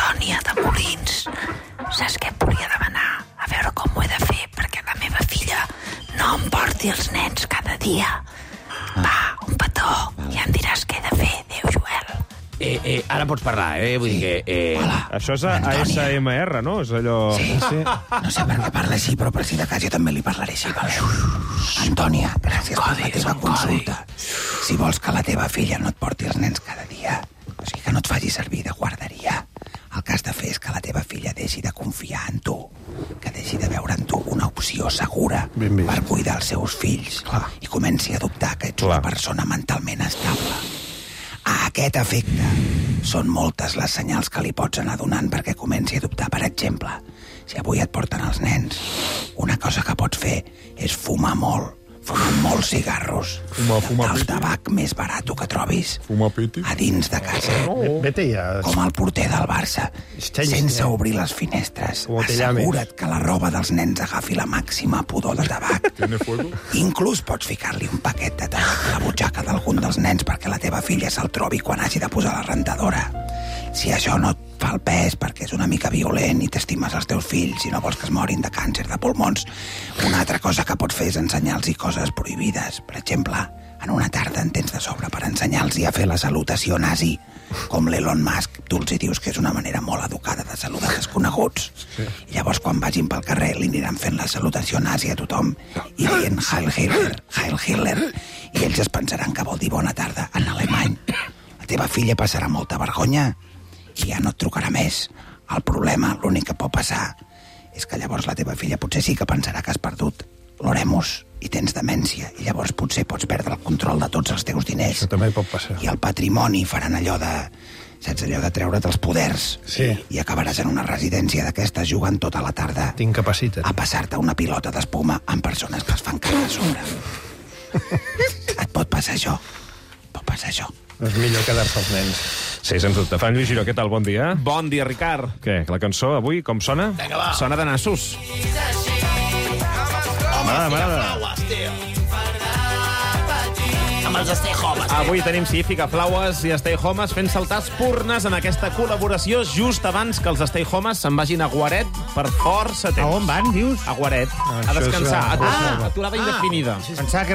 Antònia de Molins. Saps què et volia demanar? A veure com ho he de fer perquè la meva filla no em porti els nens cada dia. Va, un petó, ja em diràs què he de fer. Adéu, Joel. Eh, eh, ara pots parlar, eh? Vull dir que... Eh... Hola. Això és A S M R, no? És allò... Sí, sí. No sé per què parla així, però per si de cas jo també li parlaré així, vale? Antònia, gràcies per la teva consulta. Si vols que la teva filla no et porti els nens cada dia, o sigui que no et faci servir de guarderia, el que has de fer és que la teva filla deixi de confiar en tu, que deixi de veure en tu una opció segura per cuidar els seus fills i comenci a dubtar que ets una persona mentalment estable. A aquest efecte, són moltes les senyals que li pots anar donant perquè comenci a dubtar. Per exemple, si avui et porten els nens, una cosa que pots fer és fumar molt, fumar molts cigarros, fumar, fumar el tabac més barat que trobis fumar piti a dins de casa. No. Vete ja. Com el porter del Barça, sense obrir les finestres. Assegura't que la roba dels nens agafi la màxima pudor de tabac. Inclús pots ficar-li un paquet de tabac a la butxaca d'algun dels nens perquè la teva filla se'l trobi quan hagi de posar la rentadora. Si això no et fa el pes perquè és una mica violent i t'estimes els teus fills i no vols que es morin de càncer de pulmons, una altra cosa que pots fer és ensenyar-los coses prohibides. Per exemple, en una tarda en tens de sobre per ensenyar-los a fer la salutació nazi, com l'Elon Musk. Tu els hi dius que és una manera molt educada de saludar desconeguts. Sí. I llavors, quan vagin pel carrer, li aniran fent la salutació nazi a tothom i dient Heil Hitler, Heil Hitler, i ells es pensaran que vol dir bona tarda en alemany. La teva filla passarà molta vergonya i ja no et trucarà més. El problema, l'únic que pot passar, és que llavors la teva filla potser sí que pensarà que has perdut l'oremus i tens demència, i llavors potser pots perdre el control de tots els teus diners. Això també pot passar. I el patrimoni faran allò de... saps, allò de treure't els poders. Sí. I acabaràs en una residència d'aquestes jugant tota la tarda T'incapacites. a passar-te una pilota d'espuma amb persones que es fan cara a sobre. Et pot passar això. Pot passar això. És millor quedar-se els nens. Sí, sens dubte. Fran Lluís Giró, què tal? Bon dia. Bon dia, Ricard. Què, la cançó avui com sona? Vinga, va. Sona de nassos. M'agrada, m'agrada. Amb els Stay Homes. Avui tenim, sí, Ficaflaues i Stay Homes fent saltar espurnes en aquesta col·laboració just abans que els Stay Homes se'n vagin a Guaret per força temps. A on van, dius? A Guaret. Ah, a descansar. és... Ah, aturada indefinida. Pensava que